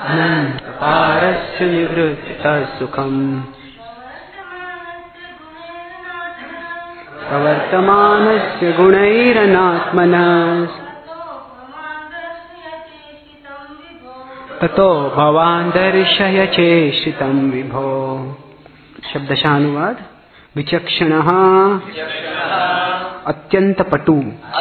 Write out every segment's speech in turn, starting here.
अनन्तपारस्य निवृत्तितः सुखम् प्रवर्तमानस्य गुणैरनात्मनः ततो भवान् दर्शय चेष्टितं विभो। शब्दशानुवाद। विचक्षणः अत्यंत पटु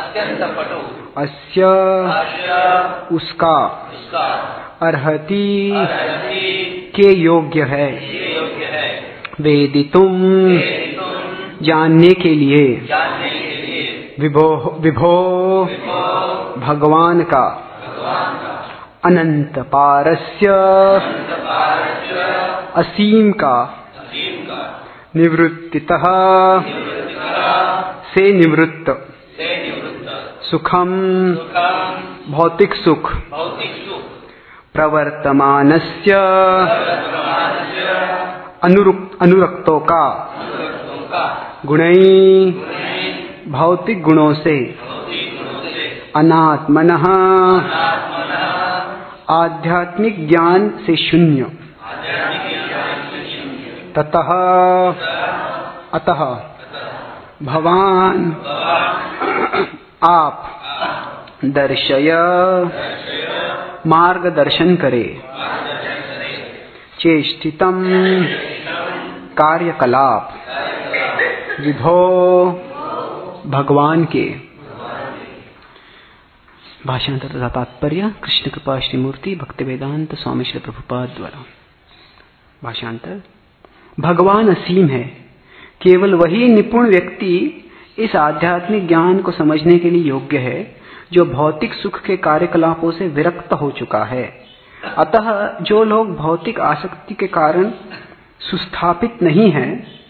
अस्य उसका अर्हति के योग्य है वेदितुम जानने के लिए विभो भगवान का अनंत पारस्य असीम का निवृत्तितः से निवृत्त सुखम भौतिक सुख प्रवर्तमानस्य अनुरक्तों का गुणै भौतिक गुणों से अनात्मनः आध्यात्मिक ज्ञान से शून्य ततः अतः भवान आप दर्शय मार्गदर्शन करे चेष्टितम कार्यकलाप विभो भगवान के। भाषांतर तथा तात्पर्य कृष्ण कृपा श्री मूर्ति भक्तिवेदांत स्वामी श्री प्रभुपाद द्वारा। भाषांतर। भगवान असीम है। केवल वही निपुण व्यक्ति इस आध्यात्मिक ज्ञान को समझने के लिए योग्य है जो भौतिक सुख के कार्यकलापों से विरक्त हो चुका है। अतः जो लोग भौतिक आसक्ति के कारण सुस्थापित नहीं हैं,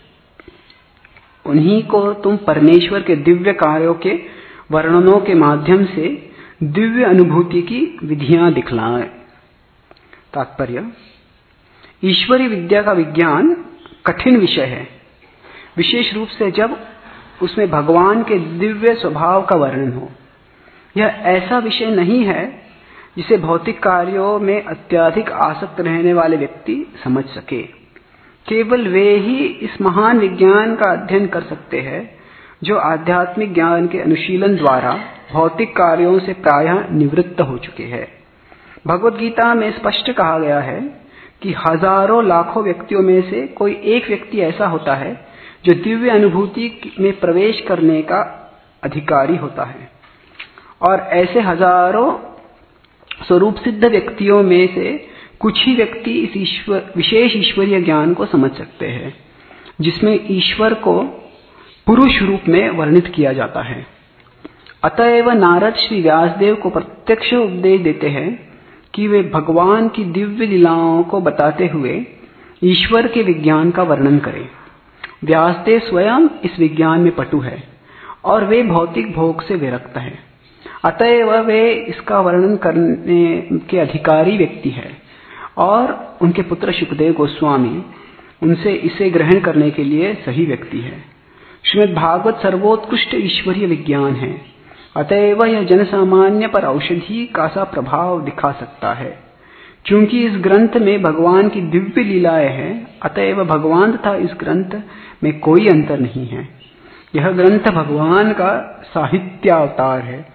उन्हीं को तुम परमेश्वर के दिव्य कार्यों के वर्णनों के माध्यम से दिव्य अनुभूति की विधियां दिखलाएं। तात्पर्य। ईश्वरी विद्या का विज्ञान कठिन विषय है, विशेष रूप से जब उसमें भगवान के दिव्य स्वभाव का वर्णन हो। यह ऐसा विषय नहीं है जिसे भौतिक कार्यों में अत्यधिक आसक्त रहने वाले व्यक्ति समझ सके। केवल वे ही इस महान विज्ञान का अध्ययन कर सकते हैं जो आध्यात्मिक ज्ञान के अनुशीलन द्वारा भौतिक कार्यों से प्रायः निवृत्त हो चुके हैं। भगवद गीता में स्पष्ट कहा गया है कि हजारों लाखों व्यक्तियों में से कोई एक व्यक्ति ऐसा होता है जो दिव्य अनुभूति में प्रवेश करने का अधिकारी होता है, और ऐसे हजारों स्वरूप सिद्ध व्यक्तियों में से कुछ ही व्यक्ति इस विशेष ईश्वरीय ज्ञान को समझ सकते हैं जिसमें ईश्वर को पुरुष रूप में वर्णित किया जाता है। अतएव नारद श्री व्यासदेव को प्रत्यक्ष उपदेश देते हैं कि वे भगवान की दिव्य लीलाओं को बताते हुए ईश्वर के विज्ञान का वर्णन करें। व्यासदेव स्वयं इस विज्ञान में पटु है और वे भौतिक भोग से विरक्त हैं। अतएव वे इसका वर्णन करने के अधिकारी व्यक्ति है और उनके पुत्र शुकदेव गोस्वामी उनसे इसे ग्रहण करने के लिए सही व्यक्ति है। श्रीमद् भागवत सर्वोत्कृष्ट ईश्वरीय विज्ञान है। अतएव यह जनसामान्य पर औषधि का सा प्रभाव दिखा सकता है। चूंकि इस ग्रंथ में भगवान की दिव्य लीलाएं हैं, अतएव भगवान तथा इस ग्रंथ में कोई अंतर नहीं है। यह ग्रंथ भगवान का साहित्यावतार है।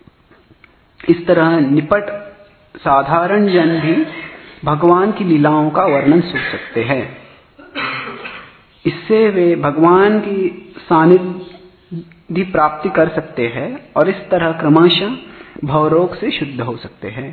इस तरह निपट साधारण जन भी भगवान की लीलाओं का वर्णन सुन सकते हैं। इससे वे भगवान की सानिध्य प्राप्ति कर सकते हैं और इस तरह क्रमशः भवरोग से शुद्ध हो सकते हैं।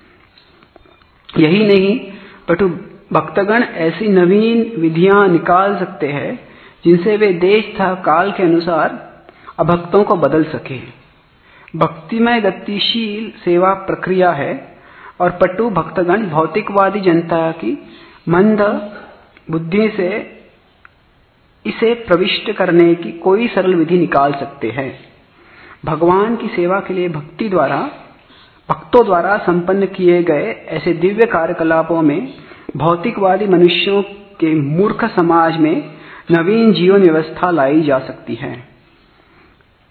यही नहीं, परंतु भक्तगण ऐसी नवीन विधियां निकाल सकते हैं जिनसे वे देश तथा काल के अनुसार अभक्तों को बदल सके। भक्तिमय गतिशील सेवा प्रक्रिया है और पटु भक्तगण भौतिकवादी जनता की मंद बुद्धि से इसे प्रविष्ट करने की कोई सरल विधि निकाल सकते हैं। भगवान की सेवा के लिए भक्तों द्वारा संपन्न किए गए ऐसे दिव्य कार्यकलापों में भौतिकवादी मनुष्यों के मूर्ख समाज में नवीन जीवन व्यवस्था लाई जा सकती है।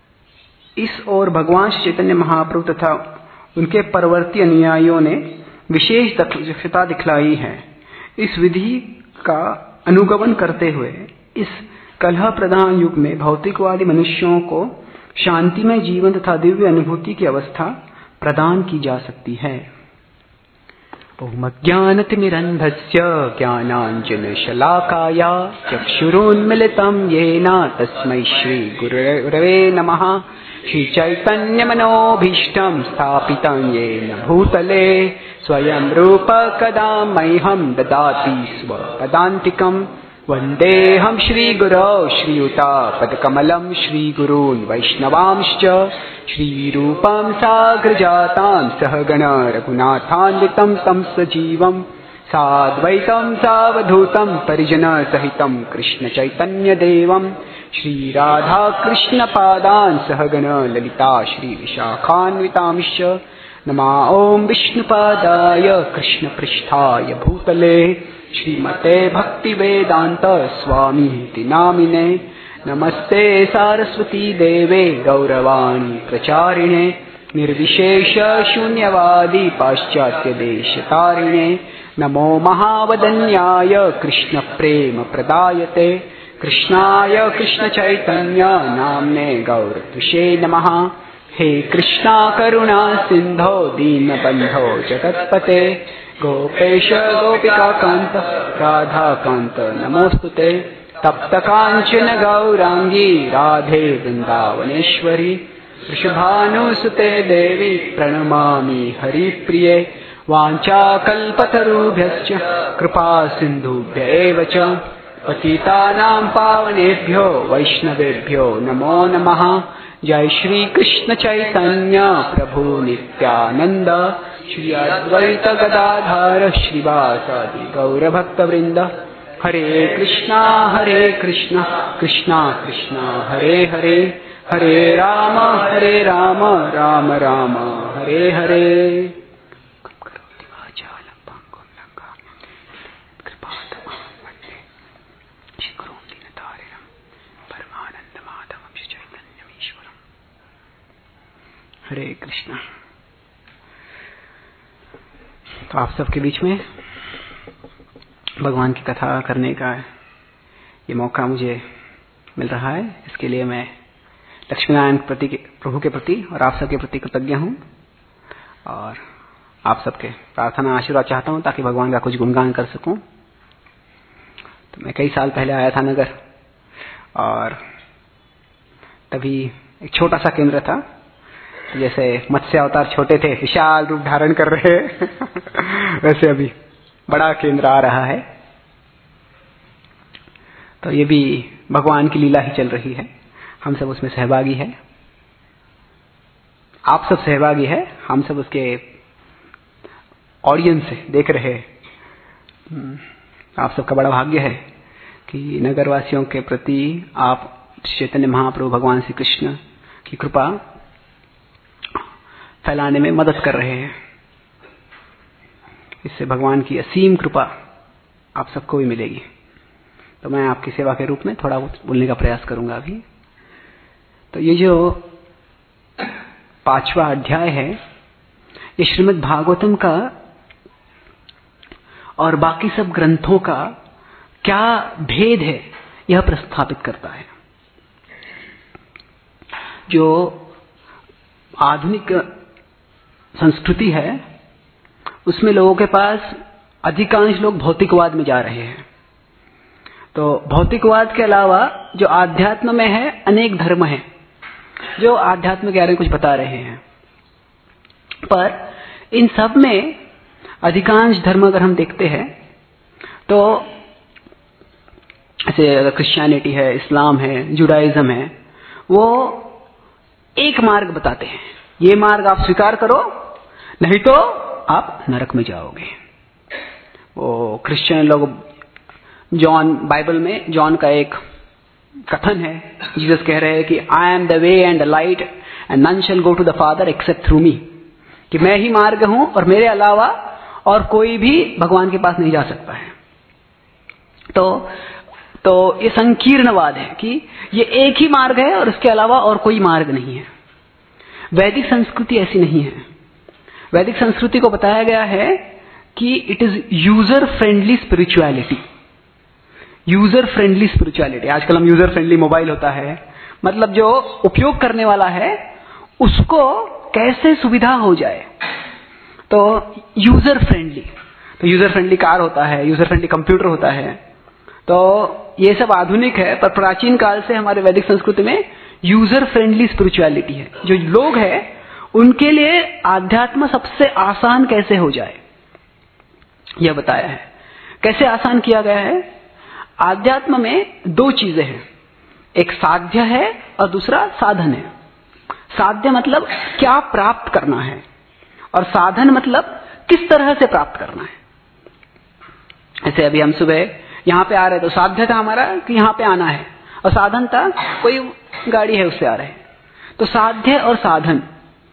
इस ओर भगवान श्री चैतन्य महाप्रभु तथा उनके परवर्ती अनुयायियों ने विशेष दक्षता दिखलाई है। इस विधि का अनुगमन करते हुए इस कलह प्रधान युग में भौतिकवादी मनुष्यों को शांतिमय जीवन तथा दिव्य अनुभूति की अवस्था प्रदान की जा सकती है। ओम अज्ञानतिमिरन्धस्य ज्ञानाञ्जनशलाकाय चक्षुरुन्मिलितं येन तस्मै श्रीगुरवे नमः। श्रीचैतन्यमनोभीष्टं स्थापितं येन भूतले स्वयं रूप कदा मह्यं ददाति स्वपदान्तिकम्। वन्देऽहं श्रीगुरौ श्रीयुतापदकमलं श्रीगुरून् वैष्णवांश्च श्रीरूपं साग्रजातां सहगण रघुनाथान्वितं तं सजीवं साद्वैतं सावधूतं परिजनसहितं कृष्णचैतन्यदेवं श्रीराधाकृष्णपादान् सहगण ललिता श्रीविशाखान्वितांश्च नमः। ॐ विष्णुपादाय कृष्णपृष्ठाय भूतले श्रीमते भक्तिवेदान्त स्वामीति नामिने नमस्ते सारस्वती देवे गौरवाणी प्रचारिणे निर्विशेष शून्यवादी पाश्चात्य देशतारिणे नमो महावदन्याय कृष्ण प्रेम प्रदायते कृष्णाय कृष्ण चैतन्य नाम्ने गौरतुषे नमः। हे कृष्णा करुणा सिंधो दीनबंधो जगत्पते गोपेश गोपिकाकांत राधाकांत नमोस्तुते। तप्त कांचन गौरांगी राधे वृंदावनेश्वरी वृषभानुसुते देवी प्रणमामि हरिप्रिये। वाञ्छाकल्पतरुभ्यश्च कृपा सिन्धुभ्य एव च पतितानां पावनेभ्यो वैष्णवेभ्यो नमो नमः। जय श्री कृष्ण चैतन्य प्रभु नित्यानंद श्री अद्वैत गदाधर श्रीवासादि गौरभक्तवृंद। हरे कृष्णा कृष्णा कृष्णा हरे हरे हरे राम राम राम हरे हरे। हरे कृष्णा। तो आप सबके बीच में भगवान की कथा करने का ये मौका मुझे मिल रहा है। इसके लिए मैं लक्ष्मीनारायण प्रभु के प्रति और आप सबके प्रति कृतज्ञ हूँ और आप सबके प्रार्थना आशीर्वाद चाहता हूँ ताकि भगवान का कुछ गुणगान कर सकूं। तो मैं कई साल पहले आया था नगर और तभी एक छोटा सा केंद्र था, जैसे मत्स्य अवतार छोटे थे विशाल रूप धारण कर रहे वैसे अभी बड़ा केंद्र आ रहा है। तो ये भी भगवान की लीला ही चल रही है, हम सब उसमें सहभागी है, आप सब सहभागी है, हम सब उसके ऑडियंस से देख रहे हैं। आप सबका बड़ा भाग्य है कि नगरवासियों के प्रति आप चैतन्य महाप्रभु भगवान श्री कृष्ण की कृपा फैलाने में मदद कर रहे हैं। इससे भगवान की असीम कृपा आप सबको भी मिलेगी। तो मैं आपकी सेवा के रूप में थोड़ा बोलने का प्रयास करूंगा अभी। तो ये जो 5वां अध्याय है ये श्रीमद् भागवतम का और बाकी सब ग्रंथों का क्या भेद है यह प्रस्थापित करता है। जो आधुनिक संस्कृति है उसमें लोगों के पास अधिकांश लोग भौतिकवाद में जा रहे हैं। तो भौतिकवाद के अलावा जो आध्यात्म में है अनेक धर्म हैं जो आध्यात्म के बारे में कुछ बता रहे हैं, पर इन सब में अधिकांश धर्म अगर हम देखते हैं तो जैसे अगर क्रिश्चियनिटी है, इस्लाम है, जुडाइज्म है, वो एक मार्ग बताते हैं, ये मार्ग आप स्वीकार करो नहीं तो आप नरक में जाओगे। वो क्रिश्चियन लोग जॉन बाइबल में जॉन का एक कथन है, जीसस कह रहे हैं कि I am the way and the light and none shall go to the father except through me, कि मैं ही मार्ग हूं और मेरे अलावा और कोई भी भगवान के पास नहीं जा सकता है। तो ये संकीर्णवाद है कि ये एक ही मार्ग है और इसके अलावा और कोई मार्ग नहीं है। वैदिक संस्कृति ऐसी नहीं है। वैदिक संस्कृति को बताया गया है कि it is user friendly spirituality. User friendly spirituality, आजकल हम यूजर फ्रेंडली मोबाइल होता है, मतलब जो उपयोग करने वाला है उसको कैसे सुविधा हो जाए, तो यूजर फ्रेंडली। तो यूजर फ्रेंडली कार होता है, यूजर फ्रेंडली कंप्यूटर होता है, तो ये सब आधुनिक है, पर प्राचीन काल से हमारे वैदिक संस्कृति में यूजर फ्रेंडली स्पिरिचुअलिटी है। जो लोग हैं उनके लिए आध्यात्म सबसे आसान कैसे हो जाए यह बताया है। कैसे आसान किया गया है? आध्यात्म में दो चीजें हैं, एक साध्य है और दूसरा साधन है। साध्य मतलब क्या प्राप्त करना है, और साधन मतलब किस तरह से प्राप्त करना है। ऐसे अभी हम सुबह यहां पे आ रहे तो साध्य था हमारा कि यहां पे आना है, और साधन था कोई गाड़ी है उससे आ रहे हैं। तो साध्य और साधन,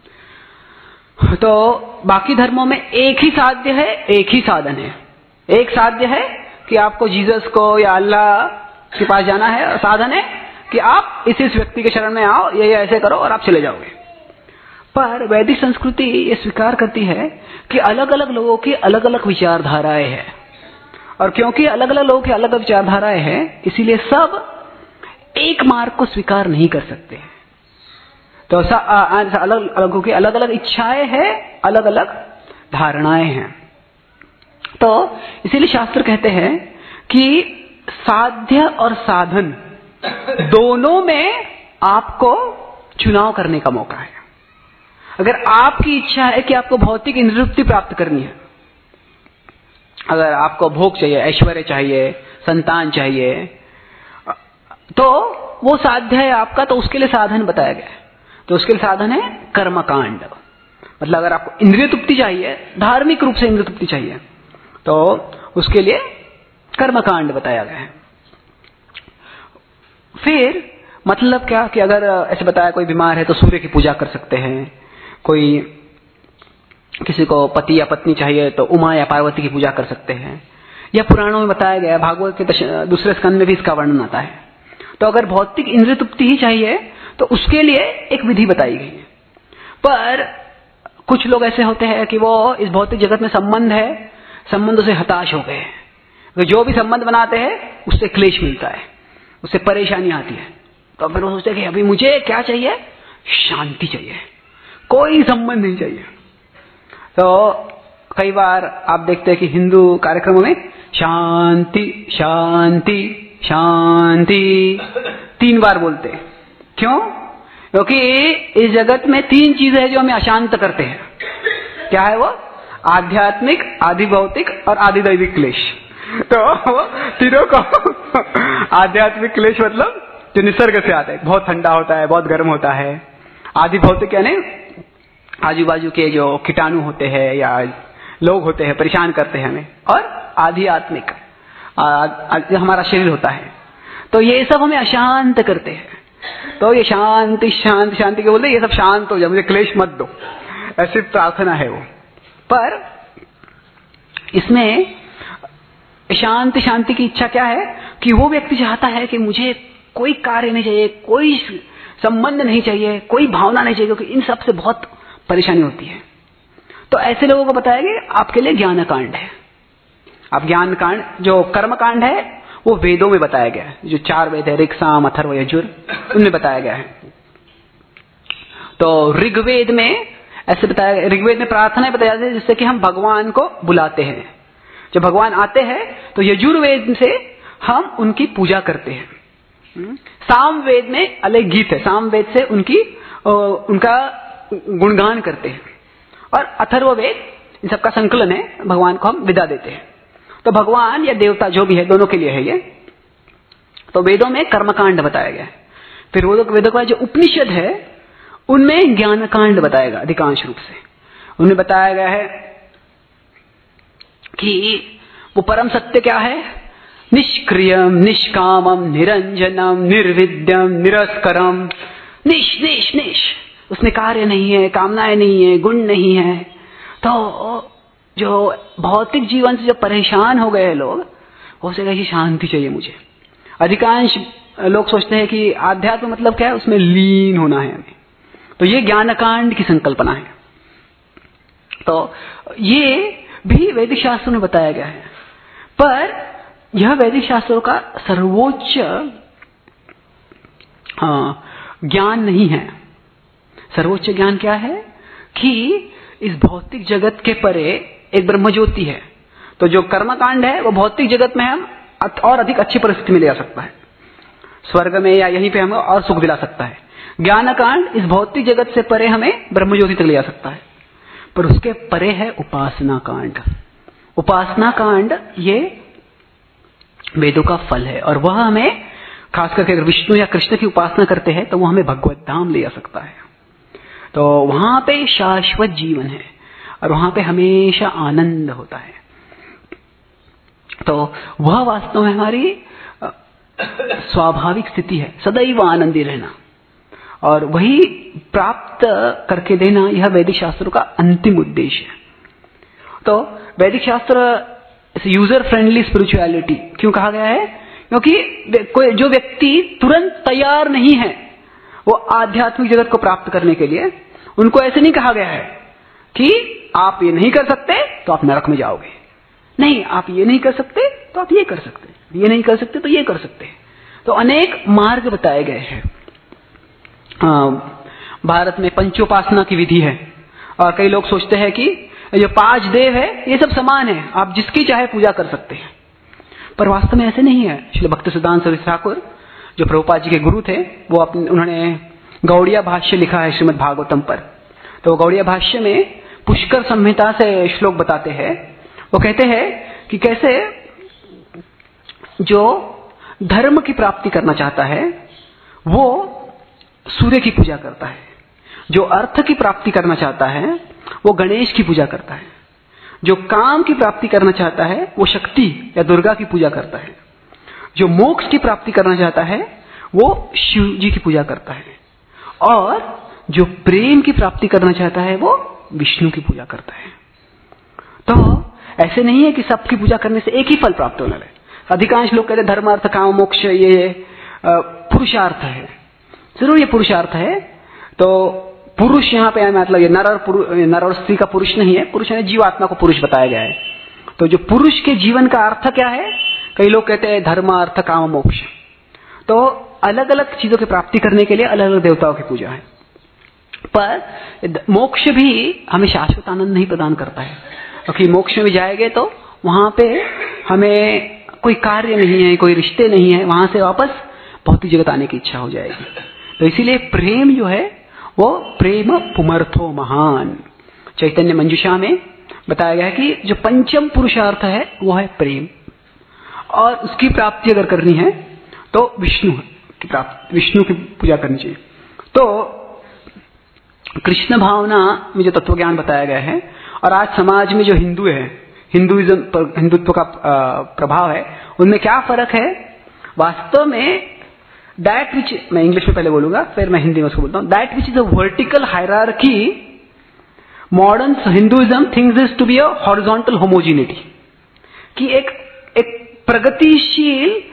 तो बाकी धर्मों में एक ही साध्य है, एक ही साधन है। एक साध्य है कि आपको जीसस को या अल्लाह के पास जाना है, और साधन है कि आप इस व्यक्ति के शरण में आओ, ये ऐसे करो और आप चले जाओगे। पर वैदिक संस्कृति ये स्वीकार करती है कि अलग अलग लोगों की अलग अलग विचारधाराएं हैं, और क्योंकि अलग अलग लोगों की अलग अलग विचारधाराएं हैं, इसीलिए सब एक मार्ग को स्वीकार नहीं कर सकते। तो अलग अलग लोगों की अलग अलग इच्छाएं हैं, अलग अलग धारणाएं हैं। तो इसीलिए शास्त्र कहते हैं कि साध्य और साधन दोनों में आपको चुनाव करने का मौका है। अगर आपकी इच्छा है कि आपको भौतिक इंद्रिय प्राप्त करनी है, अगर आपको भोग चाहिए, ऐश्वर्य चाहिए, संतान चाहिए, तो वो साध्य है आपका, तो उसके लिए साधन बताया गया है। तो उसके लिए साधन है कर्मकांड। मतलब अगर आपको इंद्रिय तृप्ति चाहिए, धार्मिक रूप से इंद्रिय तृप्ति चाहिए, तो उसके लिए कर्मकांड बताया गया है। फिर मतलब क्या कि अगर ऐसे बताया कोई बीमार है तो सूर्य की पूजा कर सकते हैं, कोई किसी को पति या पत्नी चाहिए तो उमा या पार्वती की पूजा कर सकते हैं। यह पुराणों में बताया गया है, भागवत के दूसरे स्कंद में भी इसका वर्णन आता है। तो अगर भौतिक इंद्रिय तृप्ति ही चाहिए तो उसके लिए एक विधि बताई गई है। पर कुछ लोग ऐसे होते हैं कि वो इस भौतिक जगत में संबंध है, संबंधों से हताश हो गए, तो जो भी संबंध बनाते हैं उससे क्लेश मिलता है, उससे परेशानी आती है। तो फिर वो सोचते हैं कि अभी मुझे क्या चाहिए, शांति चाहिए, कोई संबंध नहीं चाहिए। तो कई बार आप देखते हैं कि हिंदू कार्यक्रमों में शांति शांति शांति 3 बार बोलते हैं। क्यों? क्योंकि इस जगत में 3 चीजें हैं जो हमें अशांत करते हैं। क्या है वो? आध्यात्मिक, आदि भौतिक और आदि दैविक क्लेश। तो तीनों को आध्यात्मिक क्लेश मतलब जो निसर्ग से आता है, बहुत ठंडा होता है, बहुत गर्म होता है। आदि भौतिक यानी आजू बाजू के जो कीटाणु होते हैं या लोग होते हैं परेशान करते हैं हमें, और आध्यात्मिक जो हमारा शरीर होता है, तो ये सब हमें अशांत करते हैं। तो ये शांति शांति शांति के बोलते, ये सब शांत हो जाए, मुझे क्लेश मत दो, ऐसी प्रार्थना है वो। पर इसमें शांति शांति की इच्छा क्या है कि वो व्यक्ति चाहता है कि मुझे कोई कार्य नहीं चाहिए, कोई संबंध नहीं चाहिए, कोई भावना नहीं चाहिए, क्योंकि इन सब से बहुत परेशानी होती है। तो ऐसे लोगों को बताया गया आपके लिए ज्ञान कांड है। अब ज्ञान कांड जो कर्म कांड है वो वेदों में बताया गया है, जो 4 वेद है, ऋग, साम, अथर्व, यजुर, उनमें बताया गया है। तो ऋग्वेद में ऐसे बताया, ऋग्वेद में प्रार्थना बताया जाती है जिससे कि हम भगवान को बुलाते हैं। जब भगवान आते हैं तो यजुर्वेद से हम उनकी पूजा करते हैं। साम वेद में अलग गीत है, साम वेद से उनका गुणगान करते हैं, और अथर्व वेद इन सबका संकलन है, भगवान को हम विदा देते हैं। तो भगवान या देवता जो भी है, दोनों के लिए है ये। तो वेदों में कर्मकांड बताया गया है। फिर वेदों का जो उपनिषद है उनमें ज्ञान कांड बताएगा अधिकांश रूप से। उन्हें बताया गया है कि वो परम सत्य क्या है, निष्क्रियम निष्कामम निरंजनम निर्विद्यम निरस्करम, निश निश निश, उसमें कार्य नहीं है, कामनाएं नहीं है, गुण नहीं है। तो जो भौतिक जीवन से जो परेशान हो गए हैं लोग, हो सके कि शांति चाहिए मुझे। अधिकांश लोग सोचते हैं कि आध्यात्म मतलब क्या है, उसमें लीन होना है हमें। तो ये ज्ञानकांड की संकल्पना है। तो ये भी वैदिक शास्त्रों में बताया गया है, पर यह वैदिक शास्त्रों का सर्वोच्च ज्ञान नहीं है। सर्वोच्च ज्ञान क्या है कि इस भौतिक जगत के परे एक ब्रह्म ज्योति है। तो जो कर्मकांड है वो भौतिक जगत में हम और अधिक अच्छी परिस्थिति में ले जा सकता है, स्वर्ग में या यहीं पे हमें और सुख दिला सकता है। ज्ञान कांड इस भौतिक जगत से परे हमें ब्रह्म ज्योति तक ले जा सकता है, पर उसके परे है उपासना कांड। उपासना कांड ये वेदों का फल है, और वह हमें खास करके अगर विष्णु या कृष्ण की उपासना करते हैं तो वह हमें भगवत धाम ले जा सकता है। तो वहां पे शाश्वत जीवन है और वहां पे हमेशा आनंद होता है। तो वह वास्तव में हमारी स्वाभाविक स्थिति है, सदैव आनंदी रहना, और वही प्राप्त करके देना, यह वैदिक शास्त्रों का अंतिम उद्देश्य है। तो वैदिक शास्त्र यूजर फ्रेंडली स्पिरिचुअलिटी क्यों कहा गया है? क्योंकि कोई जो व्यक्ति तुरंत तैयार नहीं है वो आध्यात्मिक जगत को प्राप्त करने के लिए, उनको ऐसे नहीं कहा गया है कि आप ये नहीं कर सकते तो आप नरक में जाओगे। नहीं, आप ये नहीं कर सकते तो आप ये कर सकते, ये नहीं कर सकते तो ये कर सकते। तो अनेक मार्ग बताए गए हैं। भारत में पंचोपासना की विधि है, और कई लोग सोचते हैं कि ये 5 देव है ये सब समान है, आप जिसकी चाहे पूजा कर सकते हैं, पर वास्तव में ऐसे नहीं है। श्री भक्तिसिद्धांत सरस्वती ठाकुर जो प्रभुपाद जी के गुरु थे, वो उन्होंने गौड़िया भाष्य लिखा है श्रीमद् भागवतम पर। तो गौड़िया भाष्य में पुष्कर संहिता से श्लोक बताते हैं। वो कहते हैं कि कैसे जो धर्म की प्राप्ति करना चाहता है वो सूर्य की पूजा करता है, जो अर्थ की प्राप्ति करना चाहता है वो गणेश की पूजा करता है, जो काम की प्राप्ति करना चाहता है वो शक्ति या दुर्गा की पूजा करता है, जो मोक्ष की प्राप्ति करना चाहता है वो शिव जी की पूजा करता है, और जो प्रेम की प्राप्ति करना चाहता है वो विष्णु की पूजा करता है। तो ऐसे नहीं है कि सबकी पूजा करने से एक ही फल प्राप्त होने लगे। अधिकांश लोग कहते हैं धर्म अर्थ काम मोक्ष ये पुरुषार्थ है। जरूर ये पुरुषार्थ है। तो पुरुष यहाँ पे मतलब ये नर और स्त्री का पुरुष नहीं है, पुरुष है जीवात्मा को पुरुष बताया गया है। तो जो पुरुष के जीवन का अर्थ क्या है? कई लोग कहते हैं धर्म अर्थ काम मोक्ष। तो अलग अलग चीजों की प्राप्ति करने के लिए अलग अलग देवताओं की पूजा है, पर मोक्ष भी हमें शाश्वत आनंद नहीं प्रदान करता है, क्योंकि मोक्ष में भी जाएंगे तो वहां पे हमें कोई कार्य नहीं है, कोई रिश्ते नहीं है, वहां से वापस भौतिक जगत आने की इच्छा हो जाएगी। तो इसीलिए प्रेम जो है वो प्रेम पुमर्थो महान। चैतन्य मंजुषा में बताया गया है कि जो पंचम पुरुषार्थ है वो है प्रेम, और उसकी प्राप्ति अगर करनी है तो विष्णु की पूजा करनी चाहिए। तो कृष्ण भावना में जो तत्वज्ञान बताया गया है, और आज समाज में जो हिंदू है, हिंदुत्व का प्रभाव है, उनमें क्या फर्क है? वास्तव में दैट विच, मैं इंग्लिश में पहले बोलूंगा फिर मैं हिंदी में उसको बोलता हूं, that which is a vertical hierarchy, modern Hinduism thinks is to be a horizontal homogeneity, कि एक प्रगतिशील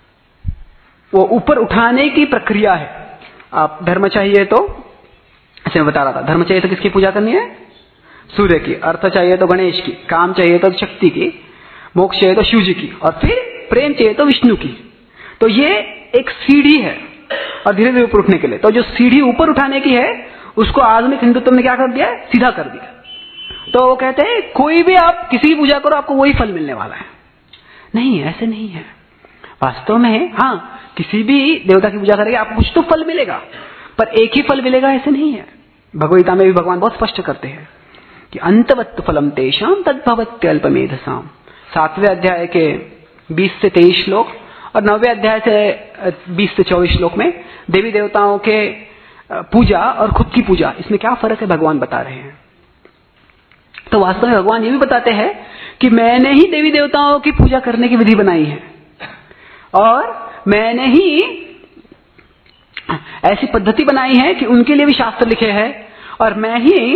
वो ऊपर उठाने की प्रक्रिया है। आप धर्म चाहिए तो, ऐसे मैं बता रहा था, धर्म चाहिए तो किसकी पूजा करनी है? सूर्य की। अर्थ चाहिए तो गणेश की, काम चाहिए तो शक्ति की, मोक्ष चाहिए तो शिव जी की, और फिर प्रेम चाहिए तो विष्णु की। तो ये एक सीढ़ी है, और धीरे धीरे ऊपर उठने के लिए, तो जो सीढ़ी ऊपर उठाने की है उसको आधुनिक हिंदुत्व ने क्या कर दिया? सीधा कर दिया। तो वो कहते हैं कोई भी आप किसी की पूजा करो आपको वही फल मिलने वाला है। नहीं, ऐसे नहीं है। वास्तव में हाँ, किसी भी देवता की पूजा करेंगे आपको कुछ तो फल मिलेगा, पर एक ही फल मिलेगा ऐसे नहीं है। भगवद्गीता में भी भगवान बहुत स्पष्ट करते हैं कि अंतवत्त फलम तेषाम तद्भवत्यल्पमेधसाम। 7वें अध्याय के 20 से 23 श्लोक और 9वें अध्याय से 20 से 24 श्लोक में देवी देवताओं के पूजा और खुद की पूजा, इसमें क्या फर्क है भगवान बता रहे हैं। तो वास्तव में भगवान ये भी बताते हैं कि मैंने ही देवी देवताओं की पूजा करने की विधि बनाई है, और मैंने ही ऐसी पद्धति बनाई है कि उनके लिए भी शास्त्र लिखे हैं, और मैं ही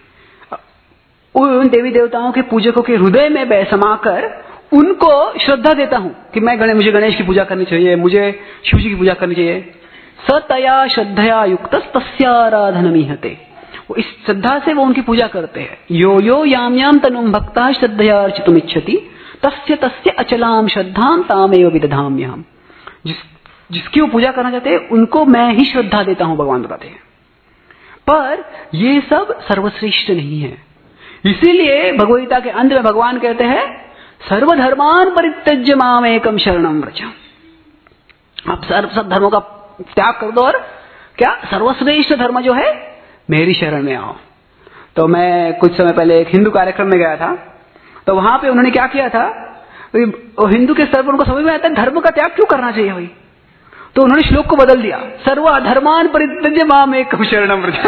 उन देवी देवताओं के पूजकों के हृदय में समाकर उनको श्रद्धा देता हूं कि मुझे गणेश की पूजा करनी चाहिए, मुझे शिव जी की पूजा करनी चाहिए। सतया श्रद्धया युक्त तस्याराधनमीहते। वो इस श्रद्धा से वो उनकी पूजा करते हैं। यो यो याम याम तनुम भक्ता श्रद्धया अर्चितुम इच्छति तस्य तस्य अचलाम श्रद्धाम तामेव विदधाम्यहम्। जिसकी वो पूजा करना चाहते हैं उनको मैं ही श्रद्धा देता हूं, भगवान बताते हैं। पर ये सब सर्वश्रेष्ठ नहीं है। इसीलिए भगवद्गीता के अंत में भगवान कहते हैं सर्वधर्मान परित्यज्य माम एकम शरणम व्रज। आप सब धर्मों का त्याग कर दो और क्या सर्वश्रेष्ठ धर्म जो है मेरी शरण में आओ। तो मैं कुछ समय पहले एक हिंदू कार्यक्रम में गया था, तो वहां पे उन्होंने क्या किया था, हिंदू के स्तर पर उनको समझ में आता है धर्म का त्याग क्यों करना चाहिए भाई, तो उन्होंने श्लोक को बदल दिया, सर्वधर्मान परित्यज्य माम एकम शरणम व्रज।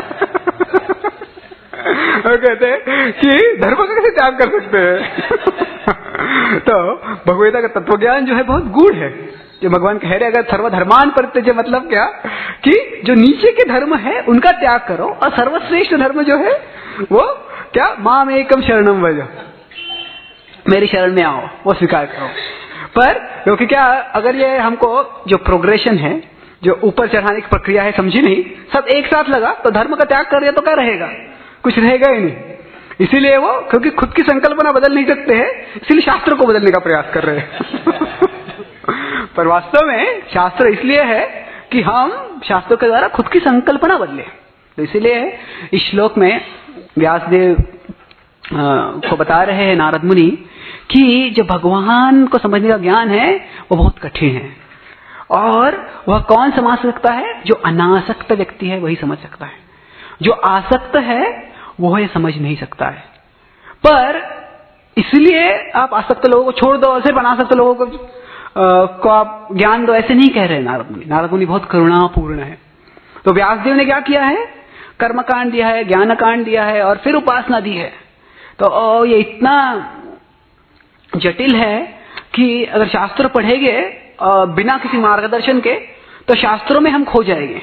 कहते हैं कि धर्म का कैसे त्याग कर सकते हैं। तो भगवद्गीता का तत्वज्ञान जो है बहुत गूढ़ है। जो भगवान कह रहे अगर सर्वधर्मान परित्यज्य मतलब क्या, कि जो नीचे के धर्म है उनका त्याग करो और सर्वश्रेष्ठ धर्म जो है वो क्या, माम एकम शरणम व्रज, मेरी शरण में आओ, वो स्वीकार करो। पर क्योंकि क्या, अगर ये हमको जो प्रोग्रेशन है, जो ऊपर चढ़ाने की प्रक्रिया है समझी नहीं, सब एक साथ लगा तो धर्म का त्याग कर दिया तो क्या रहेगा, कुछ रहेगा ही नहीं। इसीलिए वो क्योंकि खुद की संकल्पना बदल नहीं सकते हैं, इसीलिए शास्त्र को बदलने का प्रयास कर रहे हैं। पर वास्तव में शास्त्र इसलिए है कि हम शास्त्रों के द्वारा खुद की संकल्पना बदले। तो इसीलिए इस श्लोक में व्यासदेव को बता रहे हैं नारद मुनि कि जो भगवान को समझने का ज्ञान है वो बहुत कठिन है, और वह कौन समझ सकता है, जो अनासक्त व्यक्ति है वही समझ सकता है। जो आसक्त है वो ये समझ नहीं सकता है। पर इसलिए आप आसक्त लोगों को छोड़ दो और सिर्फ अनासक्त लोगों को आप ज्ञान दो, ऐसे नहीं कह रहे नारद मुनि। नारद मुनि बहुत करुणापूर्ण है। तो व्यासदेव ने क्या किया है, कर्मकांड दिया है, ज्ञान कांड दिया है और फिर उपासना दी है। तो ये इतना जटिल है कि अगर शास्त्र पढ़ेंगे बिना किसी मार्गदर्शन के तो शास्त्रों में हम खो जाएंगे।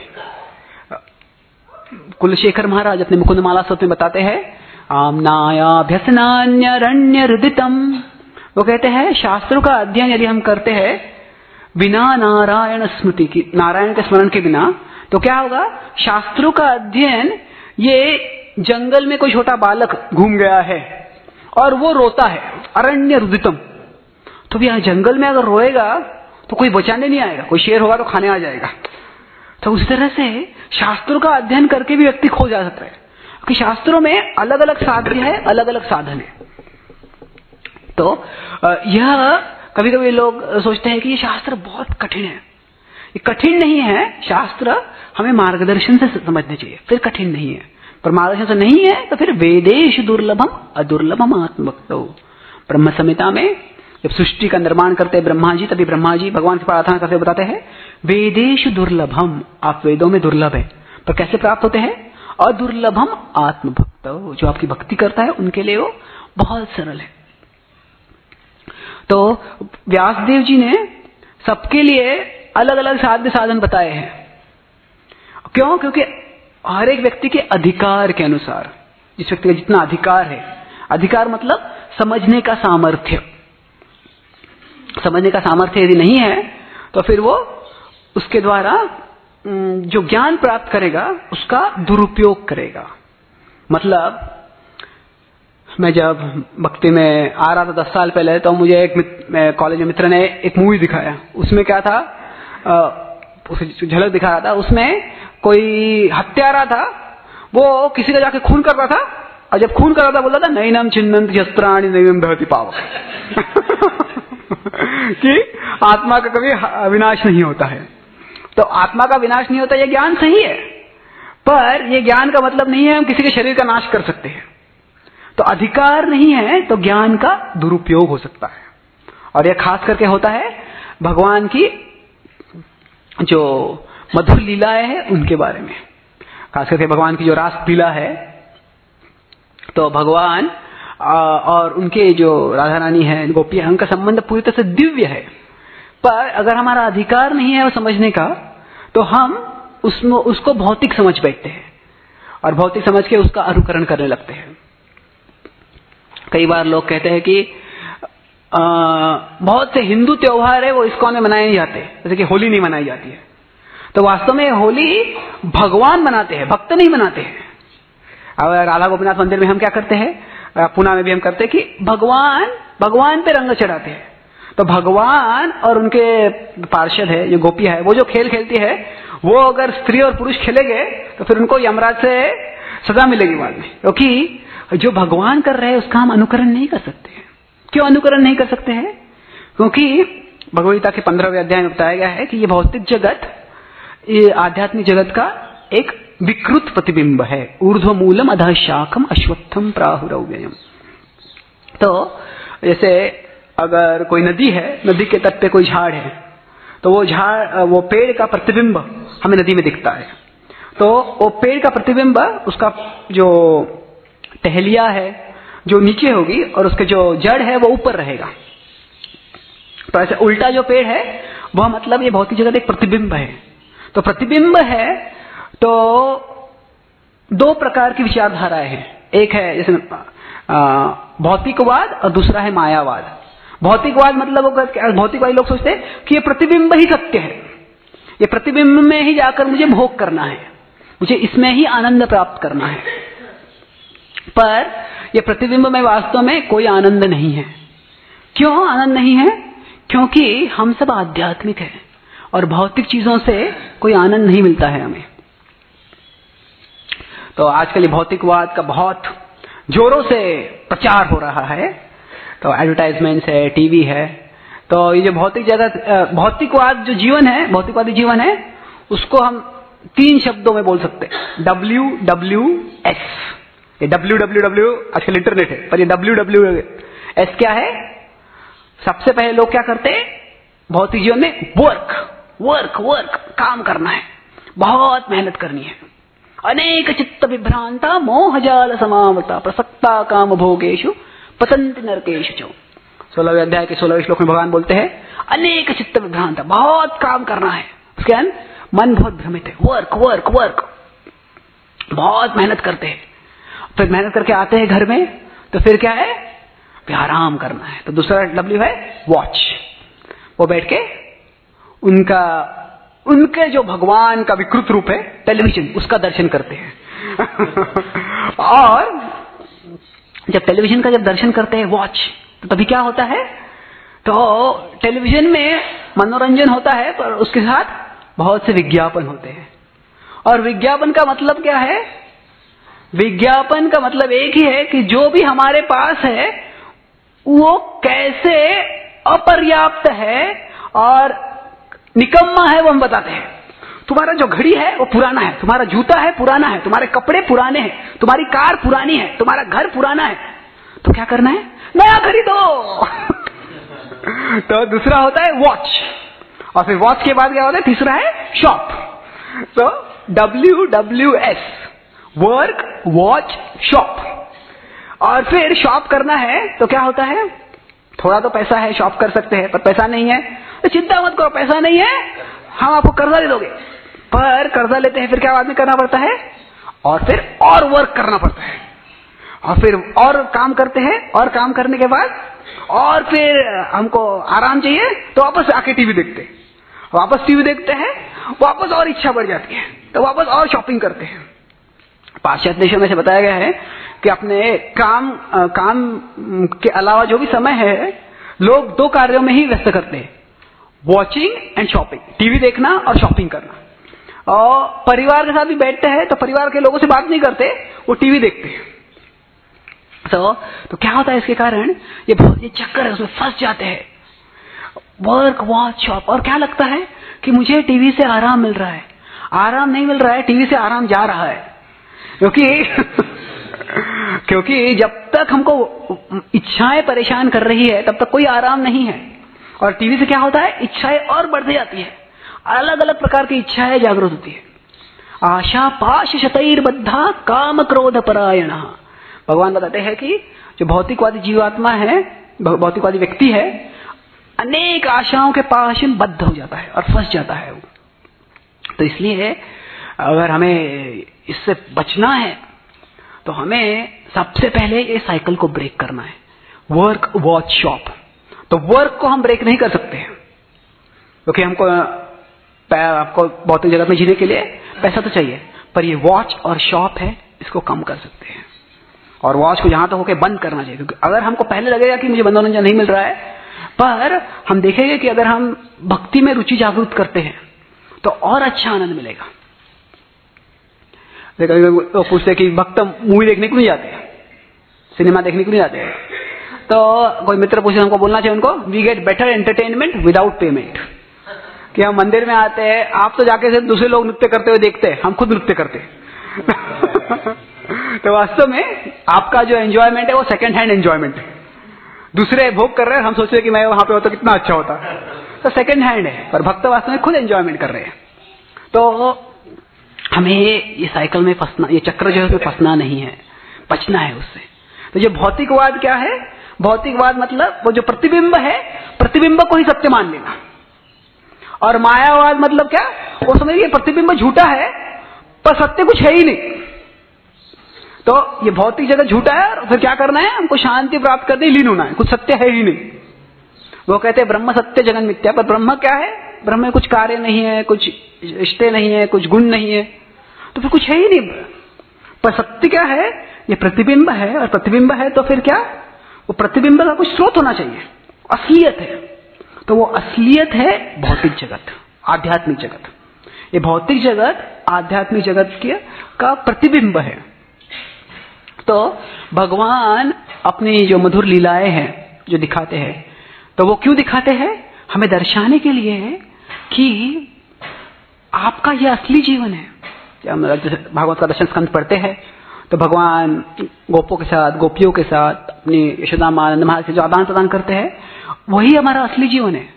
कुलशेखर महाराज अपने मुकुंदमाला स्तोत्र में बताते हैं, आम्नायाभ्यसनान्यरण्य रुदितम, वो कहते हैं शास्त्रों का अध्ययन यदि हम करते हैं बिना नारायण स्मृति की, नारायण के स्मरण के बिना, तो क्या होगा, शास्त्रों का अध्ययन, ये जंगल में कोई छोटा बालक घूम गया है और वो रोता है, अरण्य रुदितम, तो भी जंगल में अगर रोएगा तो कोई बचाने नहीं आएगा, कोई शेर होगा तो खाने आ जाएगा। तो उस तरह से शास्त्रों का अध्ययन करके भी व्यक्ति खो जा सकता है, क्योंकि शास्त्रों में अलग अलग साध्य है, अलग अलग साधन है। तो यह कभी कभी लोग सोचते हैं कि ये शास्त्र बहुत कठिन है। ये कठिन नहीं है, शास्त्र हमें मार्गदर्शन से समझने चाहिए, फिर कठिन नहीं है। पर मार्गदर्शन से नहीं है तो फिर वेदेश दुर्लभम अदुर्लभम आत्मभक्तो। ब्रह्म संहिता में जब सृष्टि का निर्माण करते हैं ब्रह्मा जी, तभी ब्रह्मा जी भगवान से प्रार्थना करते बताते हैं वेदेश दुर्लभम, आप वेदों में दुर्लभ है, पर कैसे प्राप्त होते हैं, अदुर्लभम आत्मभक्तो, जो आपकी भक्ति करता है उनके लिए वो बहुत सरल है। तो व्यासदेव जी ने सबके लिए अलग अलग साध्य साधन बताए हैं। क्यों? क्योंकि हर एक व्यक्ति के अधिकार के अनुसार, जिस व्यक्ति का जितना अधिकार है, अधिकार मतलब समझने का सामर्थ्य, समझने का सामर्थ्य यदि नहीं है तो फिर वो उसके द्वारा जो ज्ञान प्राप्त करेगा उसका दुरुपयोग करेगा। मतलब मैं जब भक्ति में आ रहा था 10 साल पहले, तो मुझे एक कॉलेज में मित्र ने एक मूवी दिखाया। उसमें क्या था, उसे झलक दिखा रहा था, उसमें कोई हत्यारा था, वो किसी का जाके खून कर रहा था, और जब खून कर रहा था बोलता था नैनम छिन्नन्ति शस्त्राणि नैनम दहति पावक, कि आत्मा का कभी विनाश नहीं होता है। तो आत्मा का विनाश नहीं होता, यह ज्ञान सही है, पर यह ज्ञान का मतलब नहीं है हम किसी के शरीर का नाश कर सकते हैं। तो अधिकार नहीं है तो ज्ञान का दुरुपयोग हो सकता है, और यह खास करके होता है भगवान की जो मधुर लीलाएं हैं उनके बारे में, खास करके भगवान की जो रास लीला है। तो भगवान और उनके जो राधा रानी है, गोपियां, उनका संबंध पूरी तरह से दिव्य है। पर अगर हमारा अधिकार नहीं है वो समझने का, तो हम उसको भौतिक समझ बैठते हैं और भौतिक समझ के उसका अनुकरण करने लगते हैं। कई बार लोग कहते हैं कि बहुत से हिंदू त्योहार है वो इस्कॉन में मनाए नहीं जाते, जैसे कि होली नहीं मनाई जाती है। तो वास्तव में होली भगवान मनाते हैं, भक्त नहीं मनाते हैं। और राधा गोपीनाथ मंदिर में हम क्या करते हैं, पुणे में भी हम करते हैं कि भगवान पे रंग चढ़ाते हैं। तो भगवान और उनके पार्षद है, जो गोपियां है, वो जो खेल खेलती है, वो अगर स्त्री और पुरुष खेलेंगे तो फिर उनको यमराज से सजा मिलेगी बाद में, क्योंकि जो भगवान कर रहे हैं उसका हम अनुकरण नहीं कर सकते हैं। क्यों अनुकरण नहीं कर सकते हैं? क्योंकि भगवद्गीता के 15वें अध्याय में बताया गया है कि ये भौतिक जगत, ये आध्यात्मिक जगत का एक विकृत प्रतिबिंब है। ऊर्ध्व मूलम अधः शाखम अश्वत्थम प्राहुरव्ययम। तो जैसे अगर कोई नदी है, नदी के तट पे कोई झाड़ है, तो वो पेड़ का प्रतिबिंब हमें नदी में दिखता है। तो वो पेड़ का प्रतिबिंब, उसका जो टहलिया है जो नीचे होगी और उसके जो जड़ है वो ऊपर रहेगा। तो ऐसे उल्टा जो पेड़ है वह मतलब ये भौतिक जगत एक प्रतिबिंब है। तो प्रतिबिंब है तो दो प्रकार की विचारधाराएं हैं। एक है जैसे भौतिकवाद और दूसरा है मायावाद। भौतिकवाद मतलब भौतिकवादी लोग सोचते हैं कि ये प्रतिबिंब ही सत्य है, ये प्रतिबिंब में ही जाकर मुझे भोग करना है, मुझे इसमें ही आनंद प्राप्त करना है। पर यह प्रतिबिंब में वास्तव में कोई आनंद नहीं है। क्यों आनंद नहीं है? क्योंकि हम सब आध्यात्मिक हैं और भौतिक चीजों से कोई आनंद नहीं मिलता है हमें। तो आजकल भौतिकवाद का बहुत जोरों से प्रचार हो रहा है। तो एडवर्टाइजमेंट्स है, टीवी है। तो ये जो भौतिक जगत, भौतिकवाद जो जीवन है, भौतिकवादी जीवन है, उसको हम 3 शब्दों में बोल सकते हैं। WWS। ये WWW आजकल इंटरनेट है, पर ये WWS क्या है? सबसे पहले लोग क्या करते हैं भौतिक जीवन में? वर्क, काम करना है, बहुत मेहनत करनी है। अनेक चित्त विभ्रांता मोहजाल समावृता प्रसक्ता काम भोगेषु पतंति नरकेषु च। 16वें अध्याय के 16वें श्लोक में भगवान बोलते हैं अनेक चित्त विभ्रांता, बहुत काम करना है, उसके मन बहुत भ्रमित है। वर्क, बहुत मेहनत करते हैं। फिर मेहनत करके आते हैं घर में, तो फिर क्या है? फिर आराम करना है। तो दूसरा W है वॉच। वो बैठ के उनके जो भगवान का विकृत रूप है टेलीविजन, उसका दर्शन करते हैं। और जब टेलीविजन का दर्शन करते हैं वॉच, तो तभी क्या होता है? तो टेलीविजन में मनोरंजन होता है, पर उसके साथ बहुत से विज्ञापन होते हैं। और विज्ञापन का मतलब क्या है? विज्ञापन का मतलब एक ही है कि जो भी हमारे पास है वो कैसे अपर्याप्त है और निकम्मा है, वो हम बताते हैं। तुम्हारा जो घड़ी है वो पुराना है, तुम्हारा जूता है पुराना है, तुम्हारे कपड़े पुराने हैं, तुम्हारी कार पुरानी है, तुम्हारा घर पुराना है, तो क्या करना है? नया खरीदो। तो दूसरा होता है वॉच, और फिर वॉच के बाद क्या होता है? तीसरा है शॉप। तो WWS, वर्क, वॉच, शॉप। और फिर शॉप करना है तो क्या होता है? थोड़ा तो पैसा है, शॉप कर सकते हैं, पर पैसा नहीं है तो चिंता मत करो, पैसा नहीं है, हम आपको कर्जा दे दोगे। पर कर्जा लेते हैं, फिर क्या बाद में करना पड़ता है? और फिर और वर्क करना पड़ता है, और फिर और काम करते हैं, और काम करने के बाद और फिर हमको आराम चाहिए तो वापस आके टीवी देखते हैं, वापस टीवी देखते हैं, वापस और इच्छा बढ़ जाती है तो वापस और शॉपिंग करते हैं। पाश्चात्य देशों में से बताया गया है कि अपने काम के अलावा जो भी समय है लोग 2 कार्यों में ही व्यस्त करते हैं, वॉचिंग एंड शॉपिंग, टीवी देखना और शॉपिंग करना। और परिवार के साथ भी बैठते हैं तो परिवार के लोगों से बात नहीं करते, वो टीवी देखते हैं। तो क्या होता है इसके कारण? ये चक्कर है, उसमें फंस जाते हैं, वर्क, वॉच, शॉप। और क्या लगता है कि मुझे टीवी से आराम मिल रहा है। आराम नहीं मिल रहा है, टीवी से आराम जा रहा है। क्योंकि जब तक हमको इच्छाएं परेशान कर रही है तब तक कोई आराम नहीं है। और टीवी से क्या होता है? इच्छाएं और बढ़ती जाती है, अलग अलग प्रकार की इच्छाएं जागृत होती है। आशा पाश शतैर्बद्धा काम क्रोध परायण। भगवान बताते हैं कि जो भौतिकवादी जीवात्मा है, भौतिकवादी व्यक्ति है, अनेक आशाओं के पाश में बद्ध हो जाता है और फंस जाता है वो। तो इसलिए अगर हमें इससे बचना है तो हमें सबसे पहले ये साइकिल को ब्रेक करना है, वर्क, वॉच, शॉप। तो वर्क को हम ब्रेक नहीं कर सकते क्योंकि आपको भौतिक जगत में जीने के लिए पैसा तो चाहिए, पर ये वॉच और शॉप है इसको कम कर सकते हैं और वॉच को जहां तक होके बंद करना चाहिए। क्योंकि अगर हमको पहले लगेगा कि मुझे मनोरंजन नहीं मिल रहा है, पर हम देखेंगे कि अगर हम भक्ति में रुचि जागृत करते हैं तो और अच्छा आनंद मिलेगा। तो पूछते कि भक्त मूवी देखने को नहीं जाते, सिनेमा देखने को नहीं जाते, तो कोई मित्र पूछे हमको बोलना चाहिए उनको, we get better entertainment without payment. कि हम मंदिर में आते हैं, आप तो जाके सिर्फ दूसरे लोग नृत्य करते हुए देखते हैं, हम खुद नृत्य करते हैं। तो वास्तव में आपका जो एंजॉयमेंट है वो सेकंड हैंड एंजॉयमेंट है। दूसरे भोग कर रहे हैं, हम सोच रहे हैं कि मैं वहां पे होता कितना अच्छा होता, तो सेकंड हैंड है, पर भक्त वास्तव में खुद एंजॉयमेंट कर रहे हैं। तो हमें ये साइकिल में फंसना, ये चक्र जो है उसमें फंसना नहीं है, बचना है उससे। तो ये भौतिकवाद क्या है? भौतिकवाद मतलब वो जो प्रतिबिंब है, प्रतिबिंब को ही सत्य मान लेना। और मायावाद मतलब क्या? वो समझिए प्रतिबिंब झूठा है पर सत्य कुछ है ही नहीं। तो ये भौतिक जगत झूठा है और फिर क्या करना है? हमको शांति प्राप्त करने लीन होना है, कुछ सत्य है ही नहीं। वो कहते हैं ब्रह्म सत्य जगत मिथ्या, पर ब्रह्म क्या है? ब्रह्म में कुछ कार्य नहीं है, कुछ रिश्ते नहीं है, कुछ गुण नहीं है, तो फिर कुछ है ही नहीं। पर सत्य क्या है? ये प्रतिबिंब है, और प्रतिबिंब है तो फिर क्या? वो प्रतिबिंब का कुछ स्रोत होना चाहिए, असलियत है। तो वो असलियत है भौतिक जगत, आध्यात्मिक जगत। ये भौतिक जगत आध्यात्मिक जगत का प्रतिबिंब है। तो भगवान अपनी जो मधुर लीलाएं हैं जो दिखाते हैं, तो वो क्यों दिखाते हैं? हमें दर्शाने के लिए है कि आपका यह असली जीवन है। भागवत का दशम स्कंद पढ़ते हैं तो भगवान गोपों के साथ, गोपियों के साथ, अपनी यशोदा माँ, नंद महाराज से जो आदान प्रदान करते हैं, वही हमारा असली जीवन है।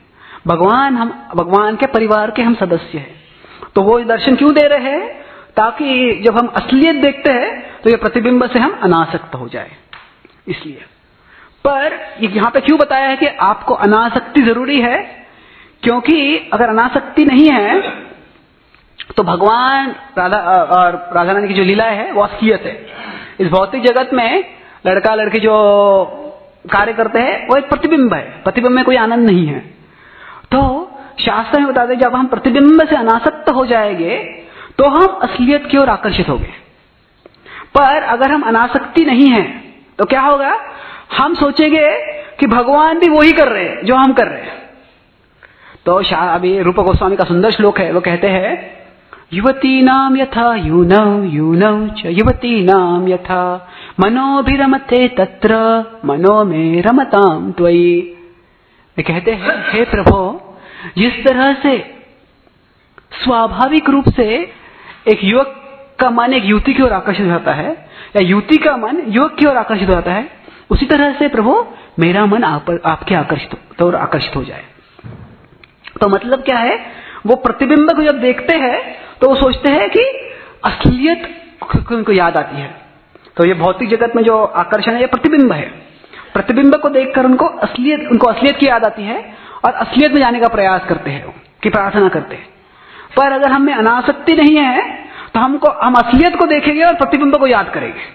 भगवान के परिवार के हम सदस्य हैं। तो वो दर्शन क्यों दे रहे हैं? ताकि जब हम असलियत देखते हैं तो ये प्रतिबिंब से हम अनासक्त हो जाए, इसलिए। पर यहाँ पे क्यों बताया है कि आपको अनासक्ति जरूरी है? क्योंकि अगर अनासक्ति नहीं है तो भगवान और राधा रानी की जो लीला है वो असलियत है। इस भौतिक जगत में लड़का लड़की जो कार्य करते हैं वो एक प्रतिबिंब है, प्रतिबिंब में कोई आनंद नहीं है। तो शास्त्र में बताते हैं जब हम प्रतिबिंब से अनासक्त हो जाएंगे तो हम असलियत की ओर आकर्षित होंगे। पर अगर हम अनासक्ति नहीं है तो क्या होगा? हम सोचेंगे कि भगवान भी वही कर रहे हैं जो हम कर रहे हैं। तो अभी रूप गोस्वामी का सुंदर श्लोक है, वो कहते हैं युवतीनां यथा यूनौ च युवतीनां यथा मनोभिरमते तत्र मनो में रमतां त्वयि। वे कहते हैं हे प्रभु, जिस तरह से स्वाभाविक रूप से एक युवक का मन एक युवती की ओर आकर्षित हो जाता है या युवती का मन युवक की ओर आकर्षित हो जाता है, उसी तरह से प्रभु मेरा मन आपके आकर्षित हो जाए। तो मतलब क्या है? वो प्रतिबिंब को जब देखते हैं तो वो सोचते हैं कि असलियत उनको याद आती है। तो ये भौतिक जगत में जो आकर्षण है ये प्रतिबिंब है। प्रतिबिंब को देखकर उनको असलियत की याद आती है और असलियत में जाने का प्रयास करते हैं, कि प्रार्थना करते हैं। पर अगर हमें अनासक्ति नहीं है तो हम असलियत को देखेंगे और प्रतिबिंब को याद करेंगे।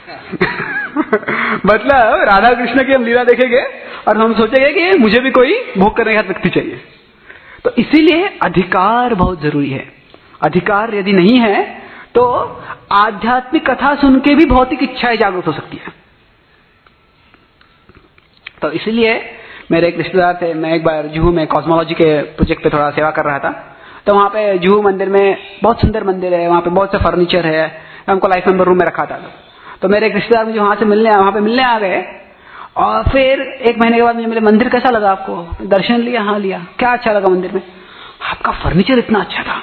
मतलब राधा कृष्ण की हम लीला देखेंगे और हम सोचेंगे कि मुझे भी कोई भोग करने का व्यक्ति चाहिए। तो इसीलिए अधिकार बहुत जरूरी है। अधिकार यदि नहीं है तो आध्यात्मिक कथा सुन के भी भौतिक इच्छाएं जागृत हो सकती है। तो इसीलिए मेरे एक रिश्तेदार थे, मैं एक बार जुहू में कॉस्मोलॉजी के प्रोजेक्ट पे थोड़ा सेवा कर रहा था। तो वहां पे जुहू मंदिर में बहुत सुंदर मंदिर है, वहां पे बहुत से फर्नीचर है, हमको लाइफ मेंबर रूम में रखा था। तो मेरे एक रिश्तेदार मुझे वहां पे मिलने आ गए और फिर एक महीने के बाद मुझे मिले, मंदिर कैसा लगा आपको? दर्शन लिया? हाँ लिया। क्या अच्छा लगा मंदिर में? आपका फर्नीचर इतना अच्छा था।